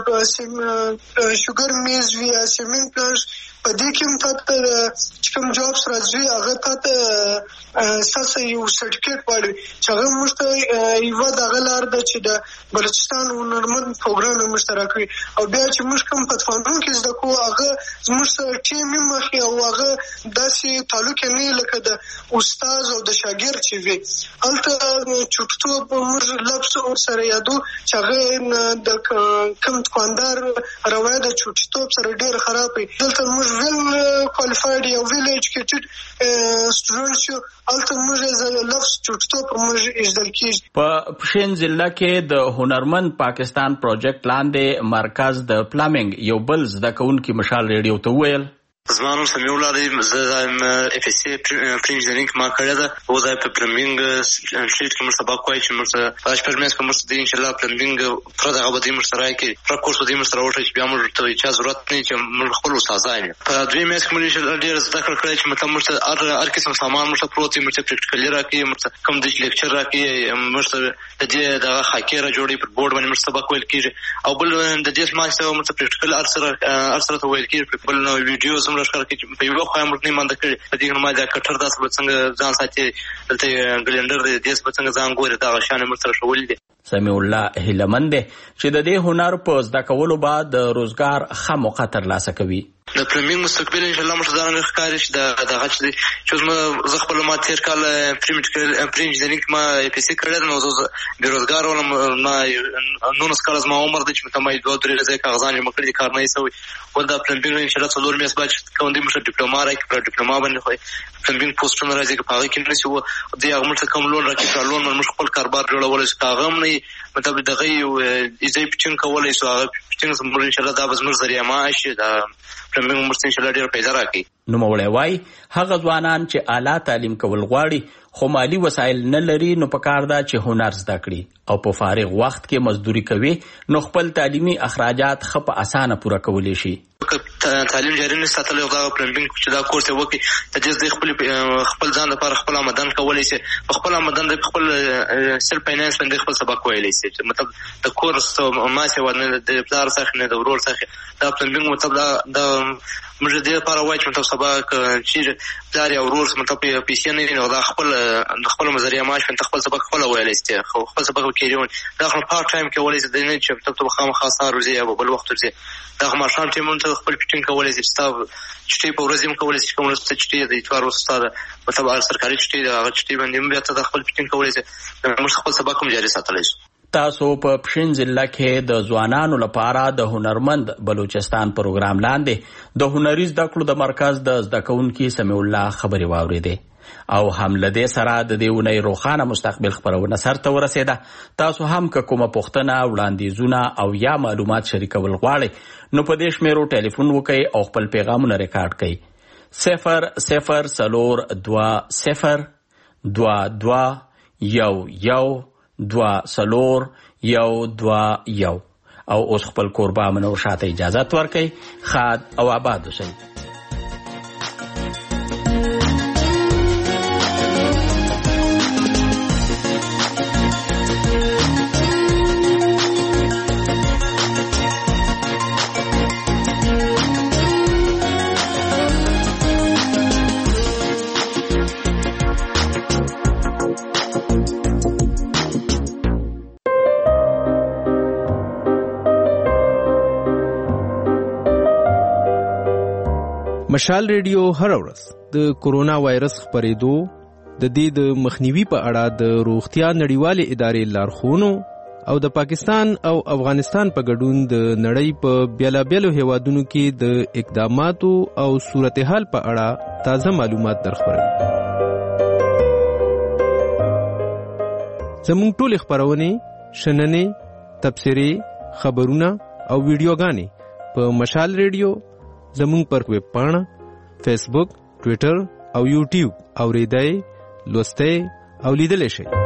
یا شوګر میز وی یا سیمنټ پلانټ په دې کې هم تاسو چې کوم جابس راځي هغه تاسو یو سرټیفیکیټ غواړي چې هغه موږ ته یو دغه لار ده چې د بلوچستان هنرمند پروګرام مشترک وي او بیا چې موږ کوم پټفانون کې زده کوو هغه زموږ سره ټیم یې مخې او هغه داسې تعلق نه لکه د استاد او د شاګرد چې وي هلته چوټتوب موږ لفظ ورسره یادو چې هغه د کوم دکاندار روایت د چوټتوب سره ډېر خراب وي. دلته موږ ویل کوالیفاید یا ویل ایجوکیټډ سټوډنټ شو هلته موږ لفظ چوټتوب موږ ایجدل کېږي. په پښین ضلع کې د هنرمند پاکستان پروجیکټ لاندې مرکز د پلامینګ یو بل زده کوونکي مشال ریډیو ته وویل زما نوم سمیع الله دی. زه APC پری انجینرینګ ما کړې ده او زه په پلمبینګ ټریډ کې موږ سبق وایي چې موږ په شپږ کې موږ د ان شاء الله پلمبینګ پر دغه بدی موږ سره کې پر کورس دې موږ سره وټه چې بیا موږ ته اجازه ضرورت نه چې موږ خپل استادان په دوی مېس کې موږ ډېر زده کړې چې موږ هر قسم سامان موږ پروتي موږ پریکټیکل راکې موږ کوم د لیکچر راکې موږ د دې د خاکیره جوړې پر بورډ باندې موږ سبق ویل کېږي او بل د دې ماسته موږ پریکټیکل ارسره ته ویل کېږي بل نو ویډیوز موږ ښکار کې په یو خو موږ نه مانده کړی په دې نومه دا کټر داس به څنګه ځان ساتي دلته ګلندر دې دیس به څنګه ځان ګوري دا شان موږ سره شول دي. سمیع الله هیلمند چې د دې هنر په زده کولو بعد د روزګار ښه موقع ترلاسه کوي. د پرمینګ مستقبل ان شاء الله موږ ځان ښکاري چې دغه چې زه خپل ما تیر کال پری انجینرینګ ما APC کړل نو زه بیروزګار ولم ما 19 کال ما عمر د چې مې دوه درې ځای کاغذان یې مکړي کار نه سوي ول دا پرمینګ ان شاء الله څلور میاشتې بعد کوم دې موږ ډیپلوما راکې پر ډیپلوما باندې خو پرمینګ پوسټونه راځي په هغه کې نشو د هغه موږ کوم لون راکې لون موږ خپل کاروبار جوړول چې هغه نه مطلب دغه یو ایزای پچن کولای سو هغه پچن زموږ ان شاء الله دا به زموږ ذریعہ معاش دا پرمینګ موږ ان شاء الله ډیر پیدا راکې. نو مولوی وای هغه ځوانان چې اعلی تعلیم کول غواړي خو مالی وسایل نه لري نو پکار دا چې هنر زده کړي او په فارغ وخت کې مزدوري کوي نو خپل تعلیمي اخراجات خپ اسانه پوره کولی شي. تعلیم جاری نه ساتل او دا پلمبینګ چې دا کورس وکي ته د خپل ځان لپاره خپل آمدن کولای شي خپل آمدن د خپل سیلف فاینانس باندې خپل سبق ویلی شي مطلب د کورس ماسه ونه د پلار څخه نه د ورور څخه دا پلمبینګ مطلب دا موږ دې لپاره وایو چې مطلب سبق چې پلار یا ورور مطلب پیسې نه نو دا خپل مزریه معاش په خپل سبق خپل ویلی شي خپل سبق کېږي دا خپل پارت ټایم کې ولې د نه چې مطلب خامخا روزي او بل وخت ورځي دا ماشام ټیم ته خپل پټینګ کولای شي چې په ورځ هم کولای شي کوم چې د اتوار استاد مطلب سرکاري چې دا چې باندې بیا ته خپل پټینګ کولای شي موږ خپل سبق هم جاري ساتلی شو. تاسو په پښین ضلع کې د ځوانانو لپاره د هنرمند بلوچستان پروګرام لاندې د هنري زده کړو د مرکز د زده کوونکي سمیع الله خبرې واورېدې او هم له دې سره د دې اونۍ روښانه مستقبل خپرونه سرته ورسېده. تاسو هم که کومه پوښتنه وړاندیزونه او یا معلومات شریکول غواړئ نو په دې شمیرو ټلیفون وکړئ او خپل پیغامونه ریکارډ کړئ 002-022-1-1-2-1 او اوس خپل کوربه منور شاته اجازه ورکړئ. خاد او آباد اوسئ. مشال ریډیو هر ورځ د کورونا وایرس خپرېدو د دې د مخنیوي په اړه د روغتیا نړیوالې ادارې لارښوونو او د پاکستان او افغانستان په ګډون د نړۍ په بیلابیلو هیوادونو کې د اقداماتو او صورتحال په اړه تازه معلومات درخبروي. زموږ ټولې خپرونې، شننې، تبصرې، خبرونه او ویډیوګانې په مشال ریډیو، زموږ پر ویب پاڼه، فیسبوک، ټویټر او یوټیوب اوریدای، لوستای او لیدلی شئ.